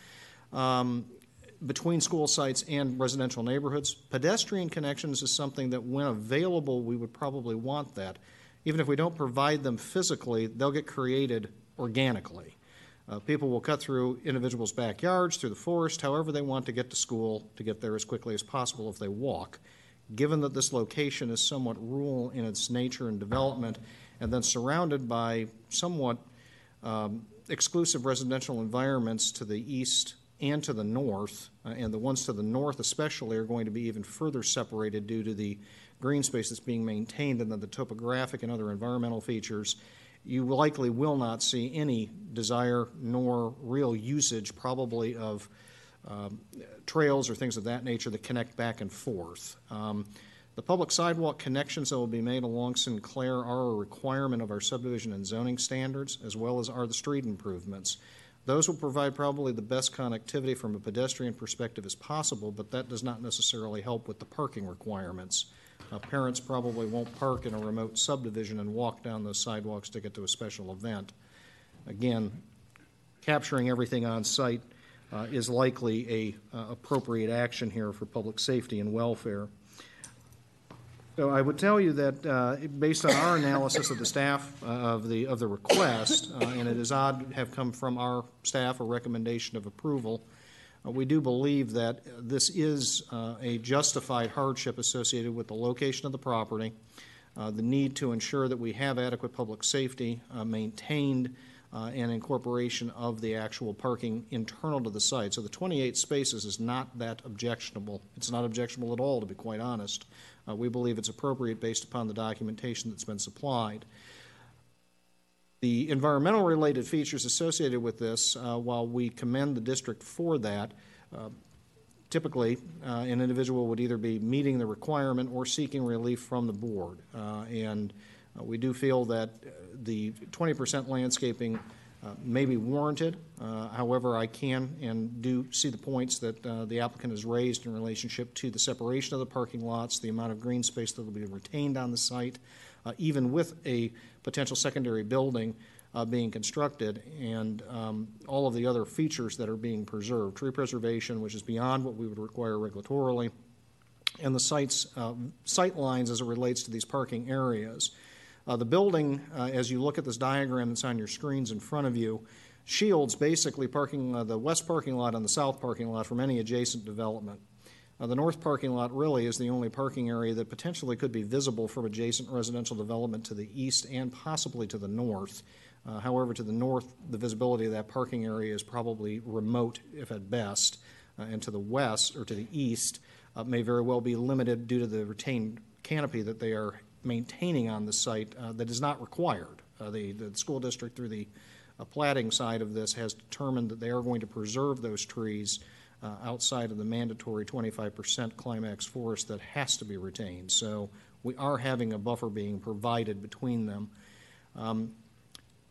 um, between school sites and residential neighborhoods. Pedestrian connections is something that when available we would probably want that. Even if we don't provide them physically, they'll get created organically. Uh, people will cut through individuals' backyards, through the forest, however they want to get to school, to get there as quickly as possible if they walk. Given that this location is somewhat rural in its nature and development, and then surrounded by somewhat um, exclusive residential environments to the east and to the north, uh, and the ones to the north especially are going to be even further separated due to the green space that's being maintained and then the topographic and other environmental features, you likely will not see any desire nor real usage probably of um, trails or things of that nature that connect back and forth. Um, the public sidewalk connections that will be made along Sinclair are a requirement of our subdivision and zoning standards, as well as are the street improvements. Those will provide probably the best connectivity from a pedestrian perspective as possible, but that does not necessarily help with the parking requirements. Uh, parents probably won't park in a remote subdivision and walk down those sidewalks to get to a special event. Again, capturing everything on site uh, is likely a uh, appropriate action here for public safety and welfare. So I would tell you that uh, based on our analysis of the staff uh, of the of the request, uh, and it is odd to have come from our staff a recommendation of approval, Uh, we do believe that this is uh, a justified hardship associated with the location of the property, uh, the need to ensure that we have adequate public safety uh, maintained, uh, and incorporation of the actual parking internal to the site. So the twenty-eight spaces is not that objectionable. It's not objectionable at all, to be quite honest. Uh, we believe it's appropriate based upon the documentation that's been supplied. The environmental related features associated with this, uh, while we commend the district for that, uh, typically uh, an individual would either be meeting the requirement or seeking relief from the board. Uh, and uh, we do feel that the twenty percent landscaping uh, may be warranted. Uh, however, I can and do see the points that uh, the applicant has raised in relationship to the separation of the parking lots, the amount of green space that will be retained on the site, uh, even with a potential secondary building uh, being constructed, and um, all of the other features that are being preserved. Tree preservation, which is beyond what we would require regulatorily, and the site's uh, sight lines as it relates to these parking areas. Uh, the building, uh, as you look at this diagram that's on your screens in front of you, shields basically parking uh, the west parking lot and the south parking lot from any adjacent development. Uh, the north parking lot really is the only parking area that potentially could be visible from adjacent residential development to the east and possibly to the north. Uh, however, to the north, the visibility of that parking area is probably remote, if at best, uh, and to the west or to the east uh, may very well be limited due to the retained canopy that they are maintaining on the site uh, that is not required. Uh, the, the school district, through the uh, platting side of this, has determined that they are going to preserve those trees Uh, outside of the mandatory twenty-five percent climax forest that has to be retained. So we are having a buffer being provided between them. Um,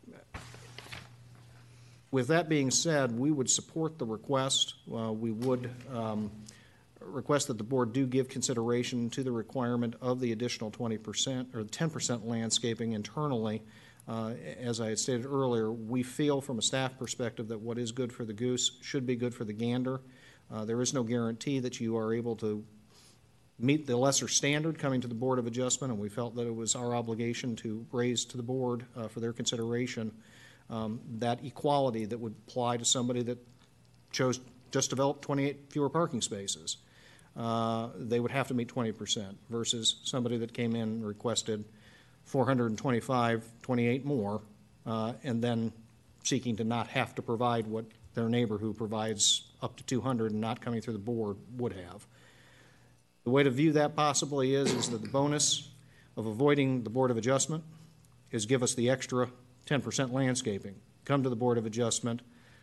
with that being said, we would support the request. Uh, We would um, request that the board do give consideration to the requirement of the additional twenty percent or ten percent landscaping internally. Uh, As I had stated earlier, we feel from a staff perspective that what is good for the goose should be good for the gander. Uh, There is no guarantee that you are able to meet the lesser standard coming to the Board of Adjustment, and we felt that it was our obligation to raise to the board uh, for their consideration um, that equality that would apply to somebody that chose just develop twenty-eight fewer parking spaces. Uh, they would have to meet twenty percent versus somebody that came in and requested four hundred twenty-five, twenty-eight more, uh, and then seeking to not have to provide what their neighbor who provides up to two hundred and not coming through the board would have. The way to view that possibly is, is that the bonus of avoiding the Board of Adjustment is give us the extra ten percent landscaping. Come to the Board of Adjustment.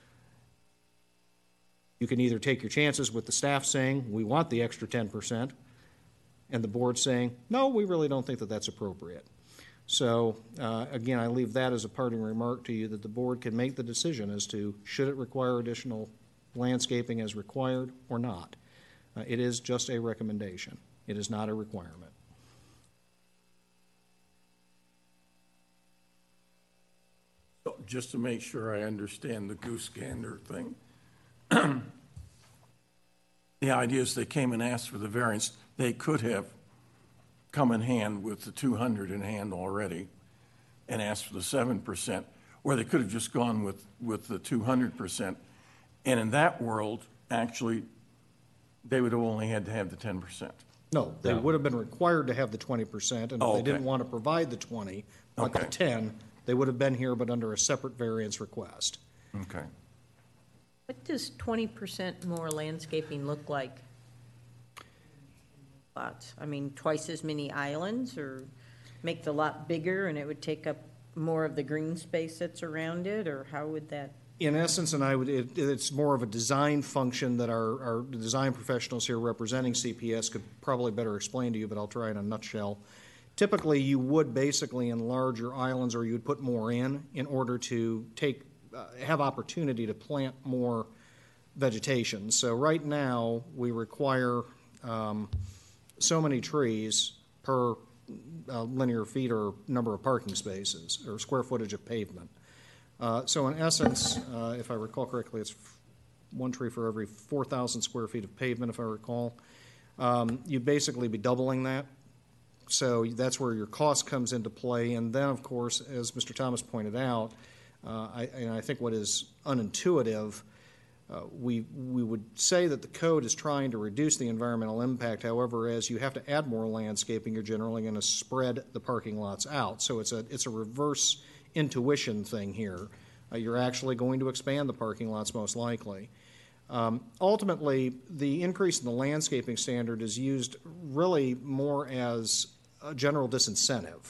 You can either take your chances with the staff saying, we want the extra ten percent, and the board saying, no, we really don't think that that's appropriate. So, uh, again, I leave that as a parting remark to you, that the board can make the decision as to should it require additional landscaping as required or not. Uh, it is just a recommendation. It is not a requirement. So just to make sure I understand the goose gander thing, the idea is they came and asked for the variance. They could have come in hand with the two hundred in hand already and asked for the seven percent, or they could have just gone with, with the two hundred percent. And in that world, actually, they would have only had to have the ten percent. No, they No. would have been required to have the twenty percent, and if Oh, they okay. didn't want to provide the twenty, but the Okay. ten, they would have been here but under a separate variance request. Okay. What does twenty percent more landscaping look like? Lots, I mean, twice as many islands, or make the lot bigger and it would take up more of the green space that's around it, or how would that? In essence, and I would, it, it's more of a design function that our, our design professionals here representing C P S could probably better explain to you, but I'll try in a nutshell. Typically, you would basically enlarge your islands, or you'd put more in, in order to take, uh, have opportunity to plant more vegetation. So right now, we require um, so many trees per uh, linear feet or number of parking spaces, or square footage of pavement. Uh, So in essence, uh, if I recall correctly, it's f- one tree for every four thousand square feet of pavement, if I recall. Um, You'd basically be doubling that. So that's where your cost comes into play. And then, of course, as Mister Thomas pointed out, uh, I, and I think what is unintuitive, uh, we, we would say that the code is trying to reduce the environmental impact. However, as you have to add more landscaping, you're generally going to spread the parking lots out. So it's a, it's a reverse intuition thing here. Uh, you're actually going to expand the parking lots most likely. Um, ultimately, the increase in the landscaping standard is used really more as a general disincentive.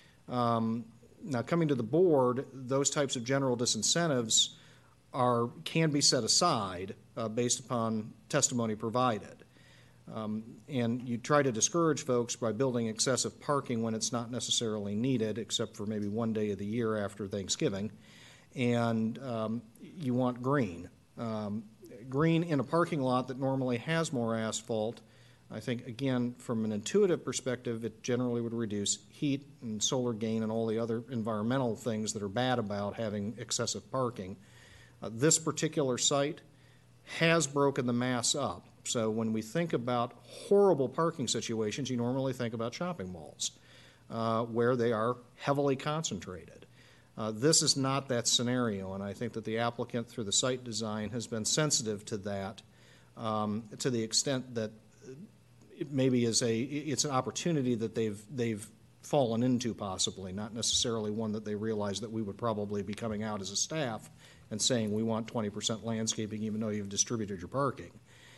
Um, now, coming to the board, those types of general disincentives are can be set aside uh, based upon testimony provided. Um, and you try to discourage folks by building excessive parking when it's not necessarily needed, except for maybe one day of the year after Thanksgiving. And um, you want green. Um, green in a parking lot that normally has more asphalt, I think, again, from an intuitive perspective, it generally would reduce heat and solar gain and all the other environmental things that are bad about having excessive parking. Uh, this particular site has broken the mass up. So when we think about horrible parking situations, you normally think about shopping malls, uh, where they are heavily concentrated. Uh, this is not that scenario, and I think that the applicant, through the site design, has been sensitive to that, um, to the extent that it maybe is a it's an opportunity that they've they've fallen into, possibly, not necessarily one that they realize that we would probably be coming out as a staff and saying we want twenty percent landscaping even though you've distributed your parking.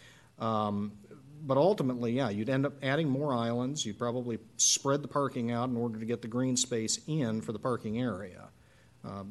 Um, but ultimately, yeah, you'd end up adding more islands. You'd probably spread the parking out in order to get the green space in for the parking area. Um,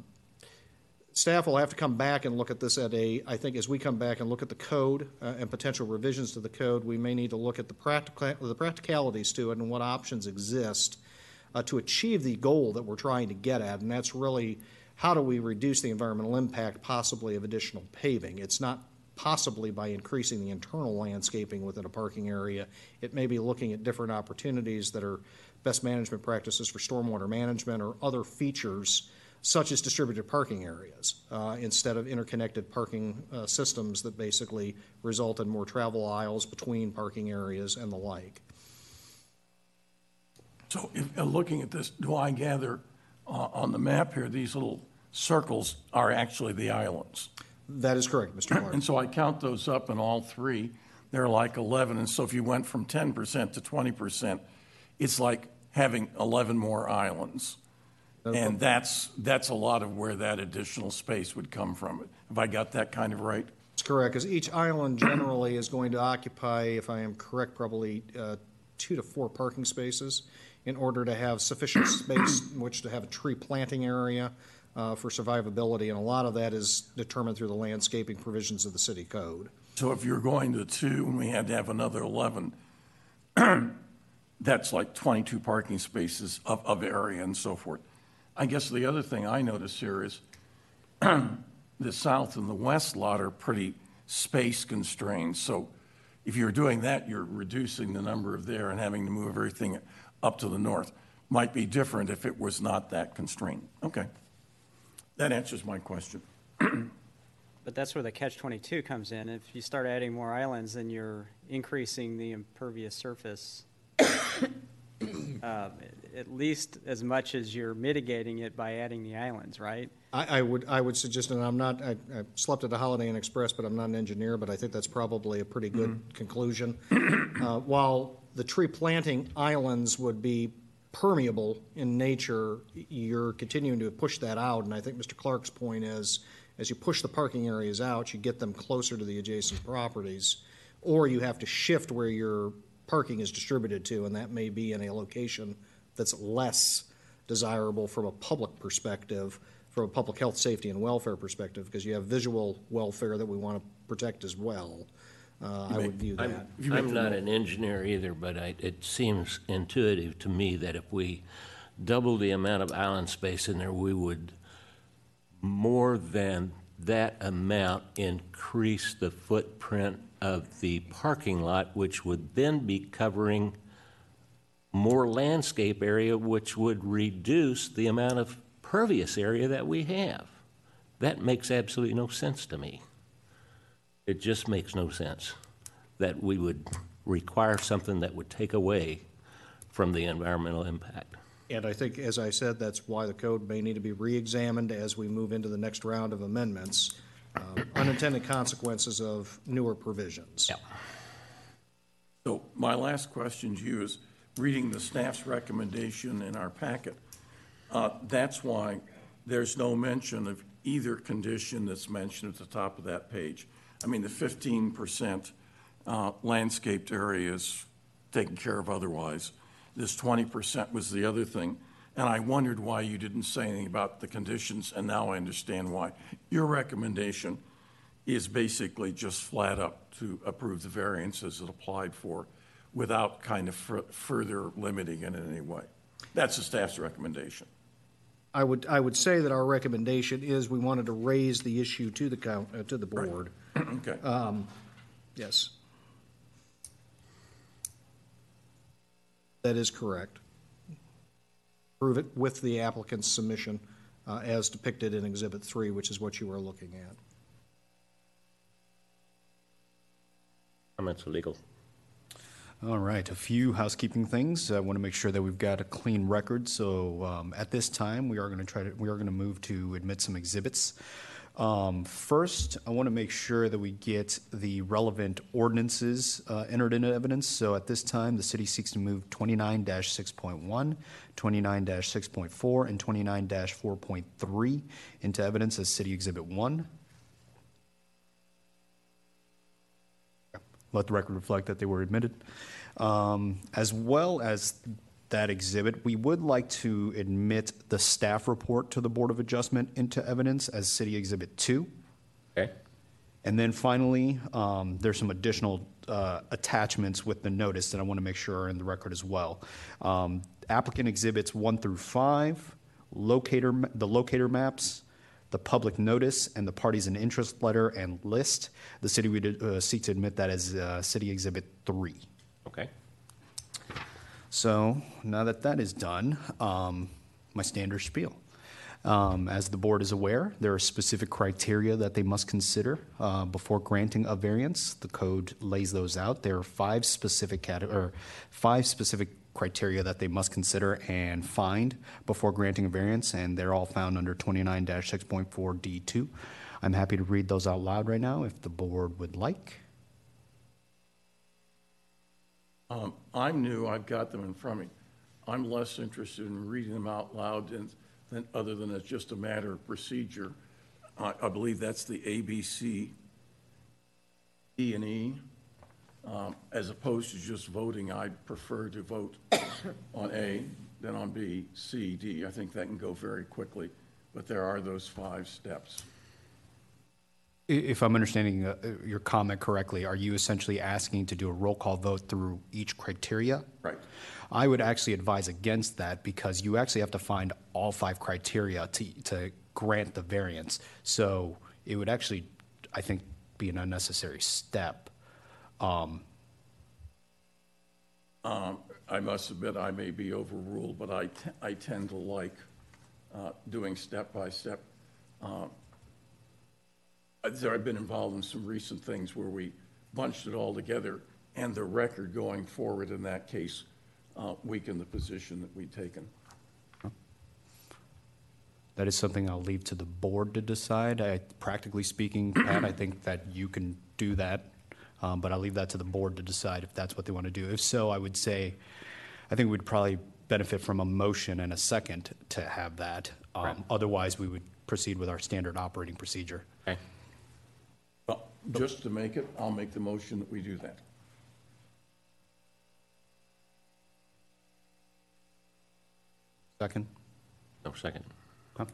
staff will have to come back and look at this at a, I think as we come back and look at the code uh, and potential revisions to the code, we may need to look at the, practica- the practicalities to it and what options exist uh, to achieve the goal that we're trying to get at, and that's really how do we reduce the environmental impact possibly of additional paving? It's not possibly by increasing the internal landscaping within a parking area. It may be looking at different opportunities that are best management practices for stormwater management or other features such as distributed parking areas, uh, instead of interconnected parking uh, systems that basically result in more travel aisles between parking areas and the like. So if, uh, looking at this, do I gather uh, on the map here, these little circles are actually the islands? That is correct, Mister Clark. And so I count those up, and all three, they're like eleven. And so if you went from ten percent to twenty percent, it's like having eleven more islands. And that's, that's a lot of where that additional space would come from. Have I got that kind of right? That's correct, because each island generally is going to occupy, if I am correct, probably uh, two to four parking spaces in order to have sufficient space in which to have a tree planting area uh, for survivability, and a lot of that is determined through the landscaping provisions of the city code. So if you're going to two and we had to have another eleven, that's like twenty-two parking spaces of, of area and so forth. I guess the other thing I notice here is the south and the west lot are pretty space constrained. So if you're doing that, you're reducing the number of there and having to move everything up to the north. Might be different if it was not that constrained. Okay. That answers my question. But that's where the catch twenty-two comes in. If you start adding more islands, then you're increasing the impervious surface uh, at least as much as you're mitigating it by adding the islands, right? I, I would I would suggest, and I'm not, I, I slept at the Holiday Inn Express, but I'm not an engineer, but I think that's probably a pretty good mm-hmm. conclusion. Uh, while the tree planting islands would be permeable in nature, you're continuing to push that out, and I think Mister Clark's point is, as you push the parking areas out, you get them closer to the adjacent properties, or you have to shift where your parking is distributed to, and that may be in a location that's less desirable from a public perspective, from a public health, safety, and welfare perspective, because you have visual welfare that we want to protect as well. Uh, I would view that. I'm, I'm not an engineer either, but I, it seems intuitive to me that if we double the amount of island space in there, we would more than that amount increase the footprint of the parking lot, which would then be covering more landscape area, which would reduce the amount of pervious area that we have. That makes absolutely no sense to me. It just makes no sense that we would require something that would take away from the environmental impact. And I think, as I said, that's why the code may need to be re-examined as we move into the next round of amendments. Uh, unintended consequences of newer provisions. Yeah. So my last question to you is, reading the staff's recommendation in our packet, uh, that's why there's no mention of either condition that's mentioned at the top of that page. I mean, the fifteen percent uh, landscaped areas taken care of otherwise. This twenty percent was the other thing. And I wondered why you didn't say anything about the conditions, and now I understand why. Your recommendation is basically just flat up to approve the variance as it applied for without kind of f- further limiting it in any way. That's the staff's recommendation. I would I would say that our recommendation is we wanted to raise the issue to the count, uh, to the board. Right. Okay. Um, yes. That is correct. Prove it with the applicant's submission uh, as depicted in Exhibit three, which is what you are looking at. Comments legal. All right, a few housekeeping things. I want to make sure that we've got a clean record. So um, at this time, we are going to try to we are going to move to admit some exhibits. Um, first, I want to make sure that we get the relevant ordinances uh, entered into evidence. So at this time, the city seeks to move twenty-nine dash six point one, twenty-nine dash six point four, and twenty-nine dash four point three into evidence as City Exhibit one. Let the record reflect that they were admitted. Um, as well as that exhibit, we would like to admit the staff report to the Board of Adjustment into evidence as City Exhibit two. Okay. And then finally, um, there's some additional uh, attachments with the notice that I want to make sure are in the record as well. Um, applicant exhibits one through five, locator, the locator maps, the public notice and the parties in interest letter and list. The city would uh, seek to admit that as uh, City Exhibit three. Okay. So now that that is done, um, my standard spiel. Um, as the board is aware, there are specific criteria that they must consider uh, before granting a variance. The code lays those out. There are five specific cate- or five specific criteria that they must consider and find before granting a variance, and they're all found under twenty-nine dash six point four D two. I'm happy to read those out loud right now if the board would like. Um, I'm new, I've got them in front of me. I'm less interested in reading them out loud than, than other than it's just a matter of procedure. I, I believe that's the A, B, C, E, and E. Um, as opposed to just voting, I prefer to vote on A, then on B, C, D. I think that can go very quickly, but there are those five steps. I- If I'm understanding uh, your comment correctly, are you essentially asking to do a roll call vote through each criteria? Right. I would actually advise against that because you actually have to find all five criteria to, to grant the variance. So it would actually, I think, be an unnecessary step. Um, Um, I must admit, I may be overruled, but I, t- I tend to like uh, doing step-by-step. Uh, there, I've been involved in some recent things where we bunched it all together, and the record going forward in that case uh, weakened the position that we'd taken. That is something I'll leave to the board to decide. I, practically speaking, Pat, I think that you can do that. Um, but I'll leave that to the board to decide if that's what they want to do. If so, I would say, I think we'd probably benefit from a motion and a second to have that. Um, Right. Otherwise, we would proceed with our standard operating procedure. Okay. Well, just to make it, I'll make the motion that we do that. Second? No, second. Okay.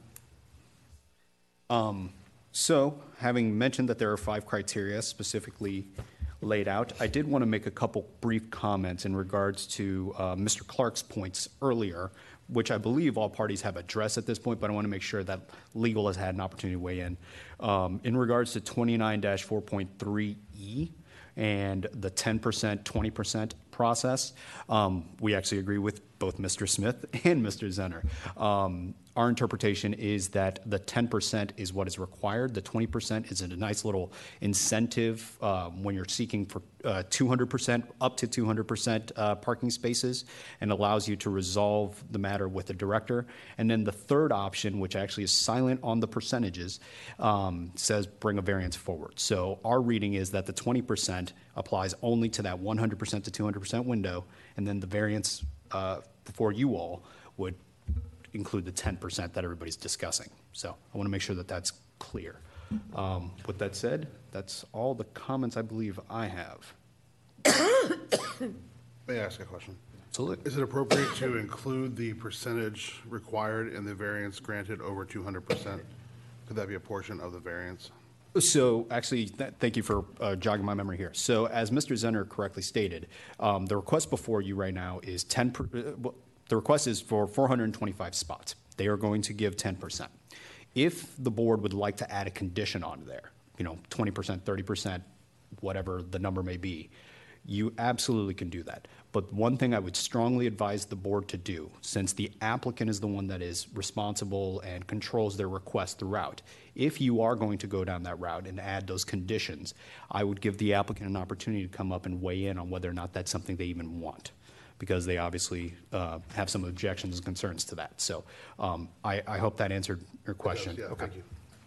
Um, so, having mentioned that there are five criteria specifically laid out, I did want to make a couple brief comments in regards to uh, Mister Clark's points earlier, which I believe all parties have addressed at this point, but I want to make sure that legal has had an opportunity to weigh in. Um, in regards to twenty-nine dash four point three E and the ten percent, twenty percent process, um, we actually agree with both Mister Smith and Mister Zenner. Um, our interpretation is that the ten percent is what is required. The twenty percent is a nice little incentive um, when you're seeking for uh, two hundred percent, up to two hundred percent uh, parking spaces, and allows you to resolve the matter with the director. And then the third option, which actually is silent on the percentages, um, says bring a variance forward. So our reading is that the twenty percent applies only to that one hundred percent to two hundred percent window, and then the variance uh, for you all would include the ten percent that everybody's discussing. So I want to make sure that that's clear. Um, with that said, that's all the comments I believe I have. May I ask a question? Absolutely. Is it appropriate to include the percentage required in the variance granted over two hundred percent? Could that be a portion of the variance? So actually, th- thank you for uh, jogging my memory here. So as Mister Zenner correctly stated, um, the request before you right now is ten per, uh, well, the request is for four hundred twenty-five spots. They are going to give ten percent. If the board would like to add a condition onto there, you know, twenty percent, thirty percent, whatever the number may be, you absolutely can do that. But one thing I would strongly advise the board to do, since the applicant is the one that is responsible and controls their request throughout, if you are going to go down that route and add those conditions, I would give the applicant an opportunity to come up and weigh in on whether or not that's something they even want, because they obviously uh, have some objections and concerns to that. So um, I, I hope that answered your question. Yeah, thank you.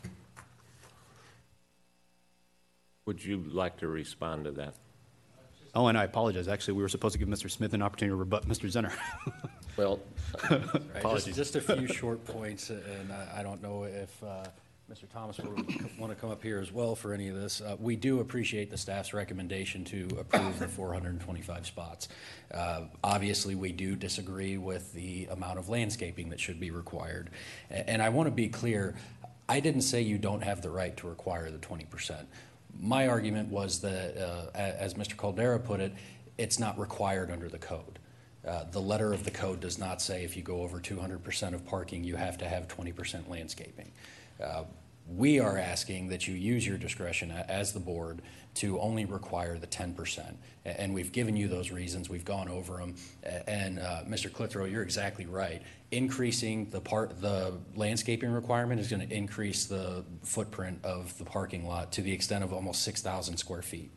Would you like to respond to that? Oh, and I apologize. Actually, we were supposed to give Mister Smith an opportunity to rebut Mister Zenner. Well, Right, just, Apologies. just a few short points, and I, I don't know if uh, Mister Thomas will want to come up here as well for any of this. Uh, we do appreciate the staff's recommendation to approve the four hundred twenty-five spots. Uh, obviously, we do disagree with the amount of landscaping that should be required. A- And I want to be clear, I didn't say you don't have the right to require the twenty percent. My argument was that, uh, a- as Mister Caldera put it, it's not required under the code. Uh, the letter of the code does not say if you go over two hundred percent of parking, you have to have twenty percent landscaping. Uh, We are asking that you use your discretion a- as the board to only require the ten percent. A- And we've given you those reasons, we've gone over them. A- And uh, Mister Clitheroe, you're exactly right. Increasing the part, the landscaping requirement is going to increase the footprint of the parking lot to the extent of almost six thousand square feet.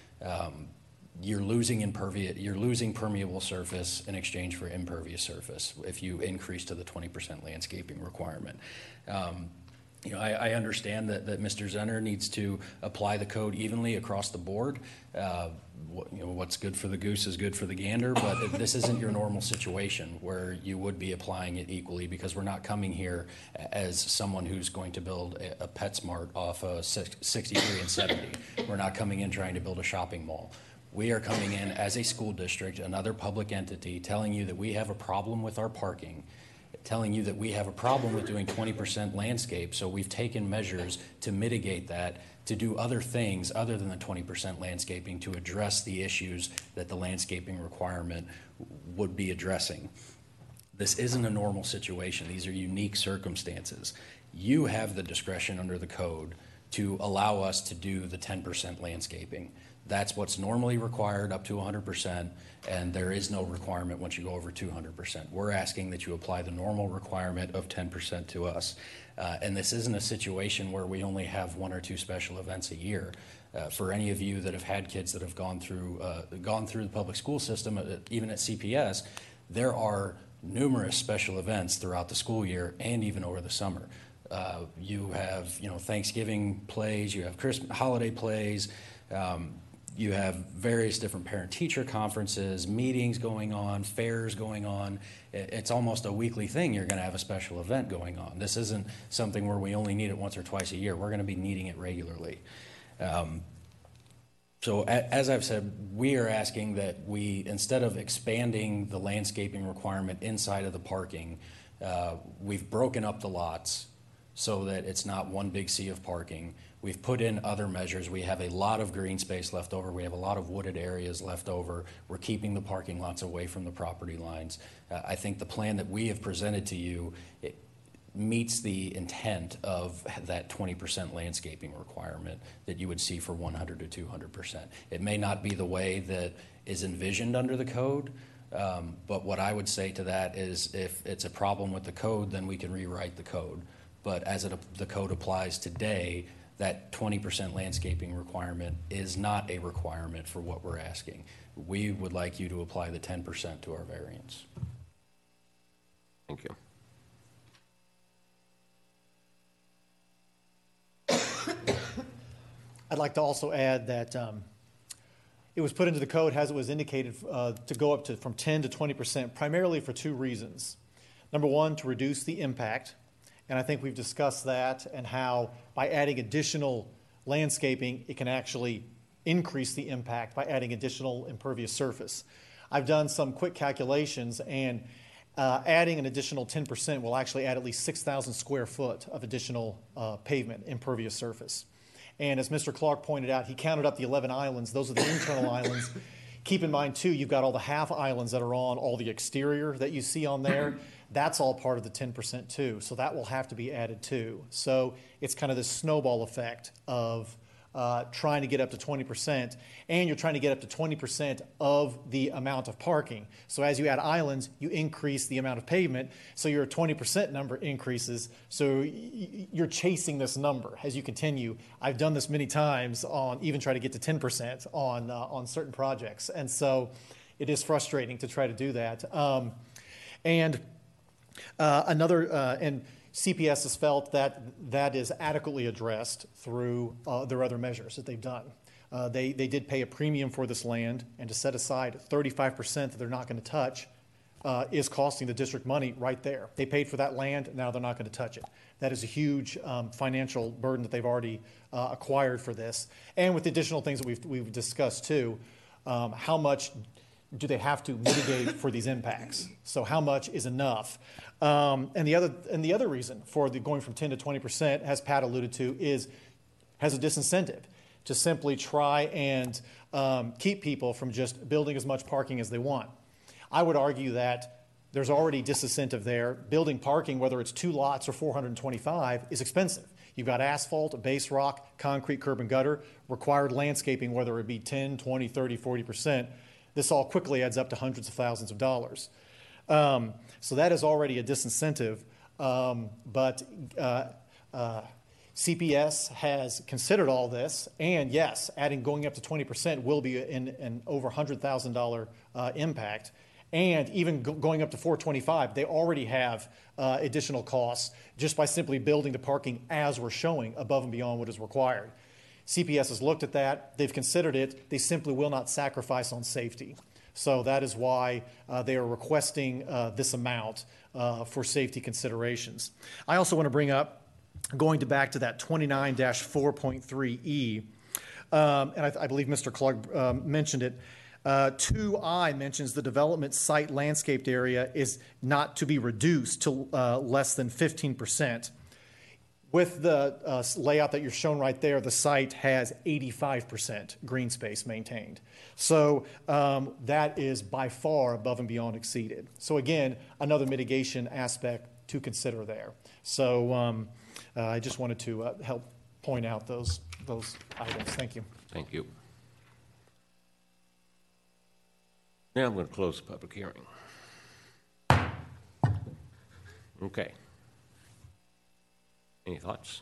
Um, You're losing impervious, you're losing permeable surface in exchange for impervious surface if you increase to the twenty percent landscaping requirement. Um, You know, I, I understand that, that Mister Zenner needs to apply the code evenly across the board. Uh, what, you know, what's good for the goose is good for the gander, but this isn't your normal situation where you would be applying it equally, because we're not coming here as someone who's going to build a, a PetSmart off of sixty-three and seventy. We're not coming in trying to build a shopping mall. We are coming in as a school district, another public entity, telling you that we have a problem with our parking, telling you that we have a problem with doing twenty percent landscape, so we've taken measures to mitigate that, to do other things other than the twenty percent landscaping to address the issues that the landscaping requirement would be addressing. This isn't a normal situation. These are unique circumstances. You have the discretion under the code to allow us to do the ten percent landscaping. That's what's normally required up to one hundred percent, and there is no requirement once you go over two hundred percent. We're asking that you apply the normal requirement of ten percent to us. Uh, and this isn't a situation where we only have one or two special events a year. Uh, for any of you that have had kids that have gone through, uh, gone through the public school system, uh, even at C P S, there are numerous special events throughout the school year and even over the summer. Uh, you have, you know, Thanksgiving plays, you have Christmas holiday plays, um, you have various different parent-teacher conferences, meetings going on, fairs going on. It's almost a weekly thing. You're going to have a special event going on. This isn't something where we only need it once or twice a year. We're going to be needing it regularly. Um, so a, as I've said, we are asking that we, instead of expanding the landscaping requirement inside of the parking, uh, we've broken up the lots so that it's not one big sea of parking. We've put in other measures. We have a lot of green space left over. We have a lot of wooded areas left over. We're keeping the parking lots away from the property lines. Uh, I think the plan that we have presented to you, it meets the intent of that twenty percent landscaping requirement that you would see for one hundred to two hundred percent. It may not be the way that is envisioned under the code, um, but what I would say to that is if it's a problem with the code, then we can rewrite the code. But as it, the code applies today, that twenty percent landscaping requirement is not a requirement for what we're asking. We would like you to apply the ten percent to our variance. Thank you. I'd like to also add that um, it was put into the code as it was indicated uh, to go up to from ten to twenty percent, primarily for two reasons. Number one, to reduce the impact. And I think we've discussed that and how by adding additional landscaping, it can actually increase the impact by adding additional impervious surface. I've done some quick calculations, and uh, adding an additional ten percent will actually add at least six thousand square foot of additional uh, pavement, impervious surface. And as Mister Clark pointed out, he counted up the eleven islands. Those are the internal islands. Keep in mind, too, you've got all the half islands that are on all the exterior that you see on there. That's all part of the ten percent, too. So that will have to be added, too. So it's kind of this snowball effect of uh, trying to get up to twenty percent, and you're trying to get up to twenty percent of the amount of parking. So as you add islands, you increase the amount of pavement, so your twenty percent number increases. So y- you're chasing this number as you continue. I've done this many times on even try to get to ten percent on, uh, on certain projects. And so it is frustrating to try to do that. Um, and uh, another, uh, and C P S has felt that that is adequately addressed through uh, their other measures that they've done. Uh, they, they did pay a premium for this land, and to set aside thirty-five percent that they're not going to touch uh, is costing the district money right there. They paid for that land, now they're not going to touch it. That is a huge um, financial burden that they've already uh, acquired for this. And with the additional things that we've, we've discussed too, um, how much do they have to mitigate for these impacts? So how much is enough? Um, and the other and the other reason for the going from ten to twenty percent, as Pat alluded to, is has a disincentive to simply try and um, keep people from just building as much parking as they want. I would argue that there's already disincentive there. Building parking, whether it's two lots or four hundred twenty-five, is expensive. You've got asphalt, base rock, concrete, curb and gutter, required landscaping, whether it be ten, twenty, thirty, forty percent. This all quickly adds up to hundreds of thousands of dollars. Um, so that is already a disincentive, um, but uh, uh, C P S has considered all this, and yes, adding going up to twenty percent will be an, an over one hundred thousand dollars uh, impact. And even go going up to four twenty-five, they already have uh, additional costs just by simply building the parking as we're showing above and beyond what is required. C P S has looked at that. They've considered it. They simply will not sacrifice on safety. So that is why uh, they are requesting uh, this amount uh, for safety considerations. I also want to bring up, going to back to that twenty-nine dash four point three E, um, and I, I believe Mister Klug um, mentioned it. Uh, two I mentions the development site landscaped area is not to be reduced to uh, less than fifteen percent. With the uh, layout that you're shown right there, the site has eighty-five percent green space maintained. So um, that is by far above and beyond exceeded. So again, another mitigation aspect to consider there. So um, uh, I just wanted to uh, help point out those, those items. Thank you. Thank you. Now I'm going to close the public hearing. Okay. Any thoughts?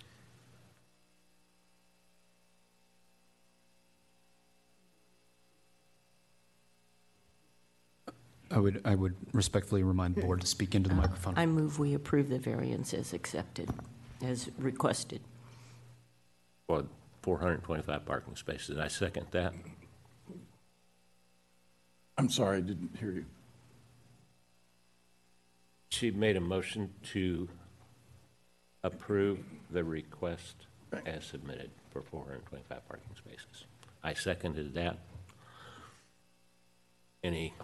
I would, I would respectfully remind the board to speak into the microphone. I move we approve the variance as accepted, as requested. For four hundred twenty-five parking spaces. I second that. I'm sorry, I didn't hear you. She made a motion to approve the request as submitted for four hundred twenty-five parking spaces. I seconded that. Any?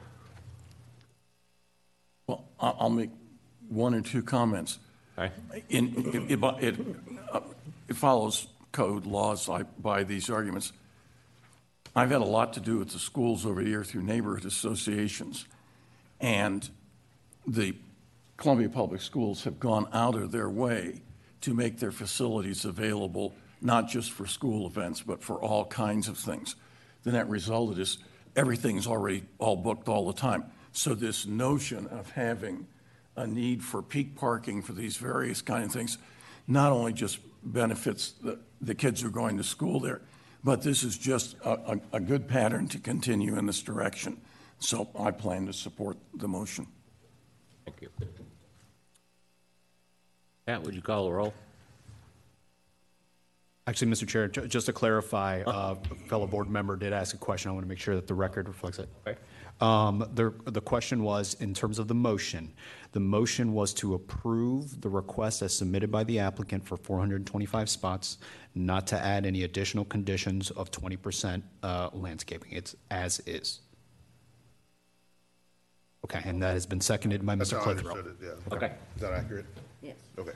Well, I- I'll make one or two comments. All right. In, it, it, it, uh, it follows code laws I, by these arguments. I've had a lot to do with the schools over the year through neighborhood associations, and the Columbia Public Schools have gone out of their way to make their facilities available, not just for school events, but for all kinds of things. The net result is everything's already all booked all the time. So this notion of having a need for peak parking for these various kind of things not only just benefits the, the kids who are going to school there, but this is just a, a, a good pattern to continue in this direction. So I plan to support the motion. Thank you. Pat, would you call the roll? Actually, Mister Chair, ju- just to clarify, uh, a fellow board member did ask a question. I want to make sure that the record reflects it. Okay. Um, the, the question was, in terms of the motion, the motion was to approve the request as submitted by the applicant for four hundred twenty-five spots, not to add any additional conditions of twenty percent uh, landscaping. It's as is. Okay, and that has been seconded by That's Mister how I Clitheroe. understood it, yeah. Okay. Is that accurate? Yes. Okay.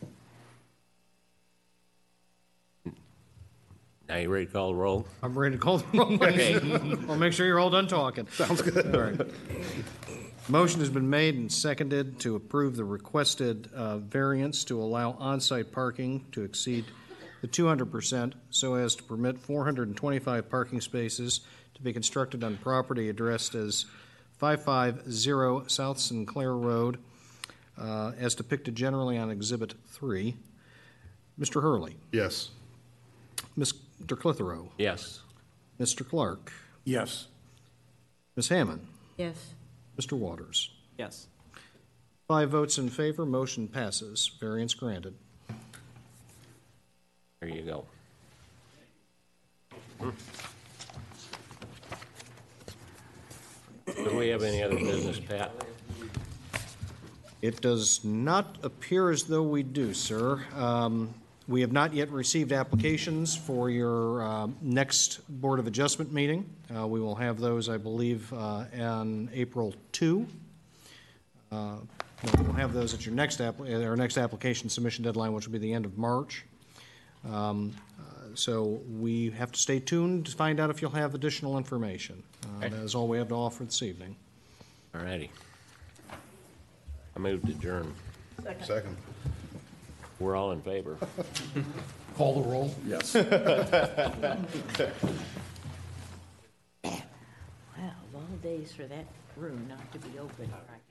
Now you ready to call the roll? I'm ready to call the roll. Okay. I'll make sure you're all done talking. Sounds good. All right. Motion has been made and seconded to approve the requested uh, variance to allow on-site parking to exceed the two hundred percent so as to permit four hundred twenty-five parking spaces to be constructed on property addressed as five five zero South Sinclair Road, uh, as depicted generally on Exhibit three. Mister Hurley. Yes. Mister Clitheroe. Yes. Mister Clark. Yes. Miz Hammond. Yes. Mister Waters. Yes. Five votes in favor, motion passes. Variance granted. There you go. Do we have any other business, Pat? It does not appear as though we do, sir. Um, We have not yet received applications for your uh, next Board of Adjustment meeting. Uh, We will have those, I believe, uh, on April second. Uh, no, We'll have those at your next, app- uh, our next application submission deadline, which will be the end of March. Um, uh, So we have to stay tuned to find out if you'll have additional information. Uh, That is all we have to offer this evening. All righty. I moved to adjourn. Second. We're all in favor. Call the roll? Yes. Wow, of all days for that room not to be open.